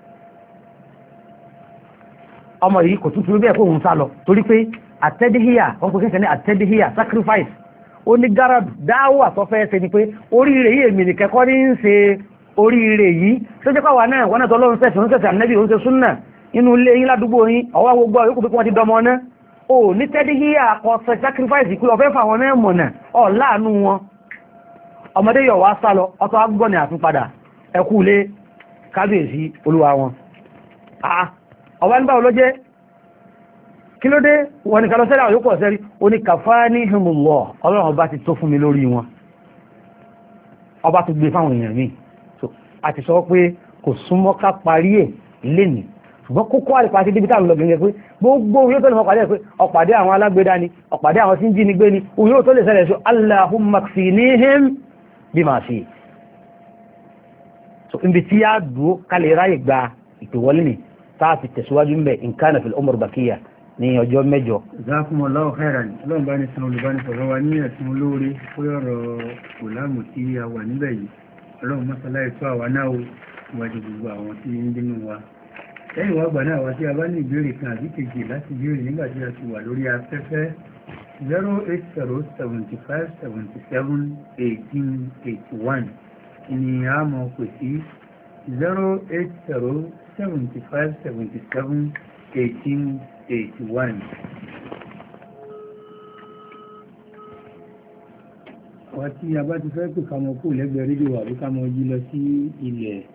ọmọ yìí kò tútù bẹ́ẹ̀ kó òun sá lọ torí pé àtẹ́díhíyà wọn kò kéńkẹ́ ní àtẹ́díhíyà sacrifice ó ní gáràdù dáwọ́ àtọ́fẹ́ ṣe ni pé oríire yìí èmi nìkẹ́ kọ́ ní ń ṣe oríire yìí tó jẹ́ pàwọn náà wọn náà tọ́ lọ́run sẹ́sì oúnjẹ ànẹ́bí oúnjẹ súnà inú ilé yín ládùúgbò yín ọwọ́ gbogbo yòókù pé wọ́n ti dọmọ náà ó ní tẹ́díhíyà àkọsẹ̀ sacrifice pé ọ̀fẹ́ fáwọn náà mọ̀nà ọ̀ láàánú wọn ọmọdé yọ̀ wá sá lọ ọtọ́ agbọ́n ni àtúnpadà ẹkú lé kábíyèsí olúwa wọn ọba nígbà olójẹ́ kí ló dé wọn ni kalọ́sẹ́lẹ̀ àwọn yóò sẹ́rí o ní kafanihimullah ọlọ́run ọba ti tó fún mi lórí wọn ọba tó gbé fáwọn èèyàn mi a ti sọ pé kò súnmọ́ ká parí ẹ̀ lẹ́nì ṣùgbọ́n kókó àrípa ti débi táwọn lọ́gbẹ̀ẹ́ pé gbogbo yóò tó lè mọ́ pàdé pé ọ̀pàdé àwọn alágbèdá ni ọ̀pàdé àwọn tí ń jí ni gbé ni òun yóò tó lè ṣẹlẹ̀ sí Allahumma kfinihim bima shi'ta ibi tí yá dúó kálẹ̀ ráyè gba ìpèwọlé ni táà fi tẹ̀síwájú ń bẹ̀ in kana fil umur baqiya ní ọjọ́ mẹ́jọ. Jazakumullahu khairan ọlọ́run bá ní san olùbánisọ̀rọ̀ wa ní ẹ̀sùn olóore fún ọ̀rọ̀ kòlámù tí a wà níbẹ̀ yìí ọlọ́run mọ́sálá ẹ̀tọ́ àwa náà ó wájú gbogbo àwọn tí ń dínú wa lẹ́yìn wá gbà náà wá tí a bá ní ìbéèrè kan àbí kejì láti béèrè nígbà tí a ti wà lórí afẹ́fẹ́ 08077771881 ni a mọ̀ pè sí 08075771881. wá tí a bá ti fẹ́ pè ká mọ̀ kó lẹ́gbẹ̀ẹ́ rédíò àbí ká mọ̀ yí lọ sí ilẹ̀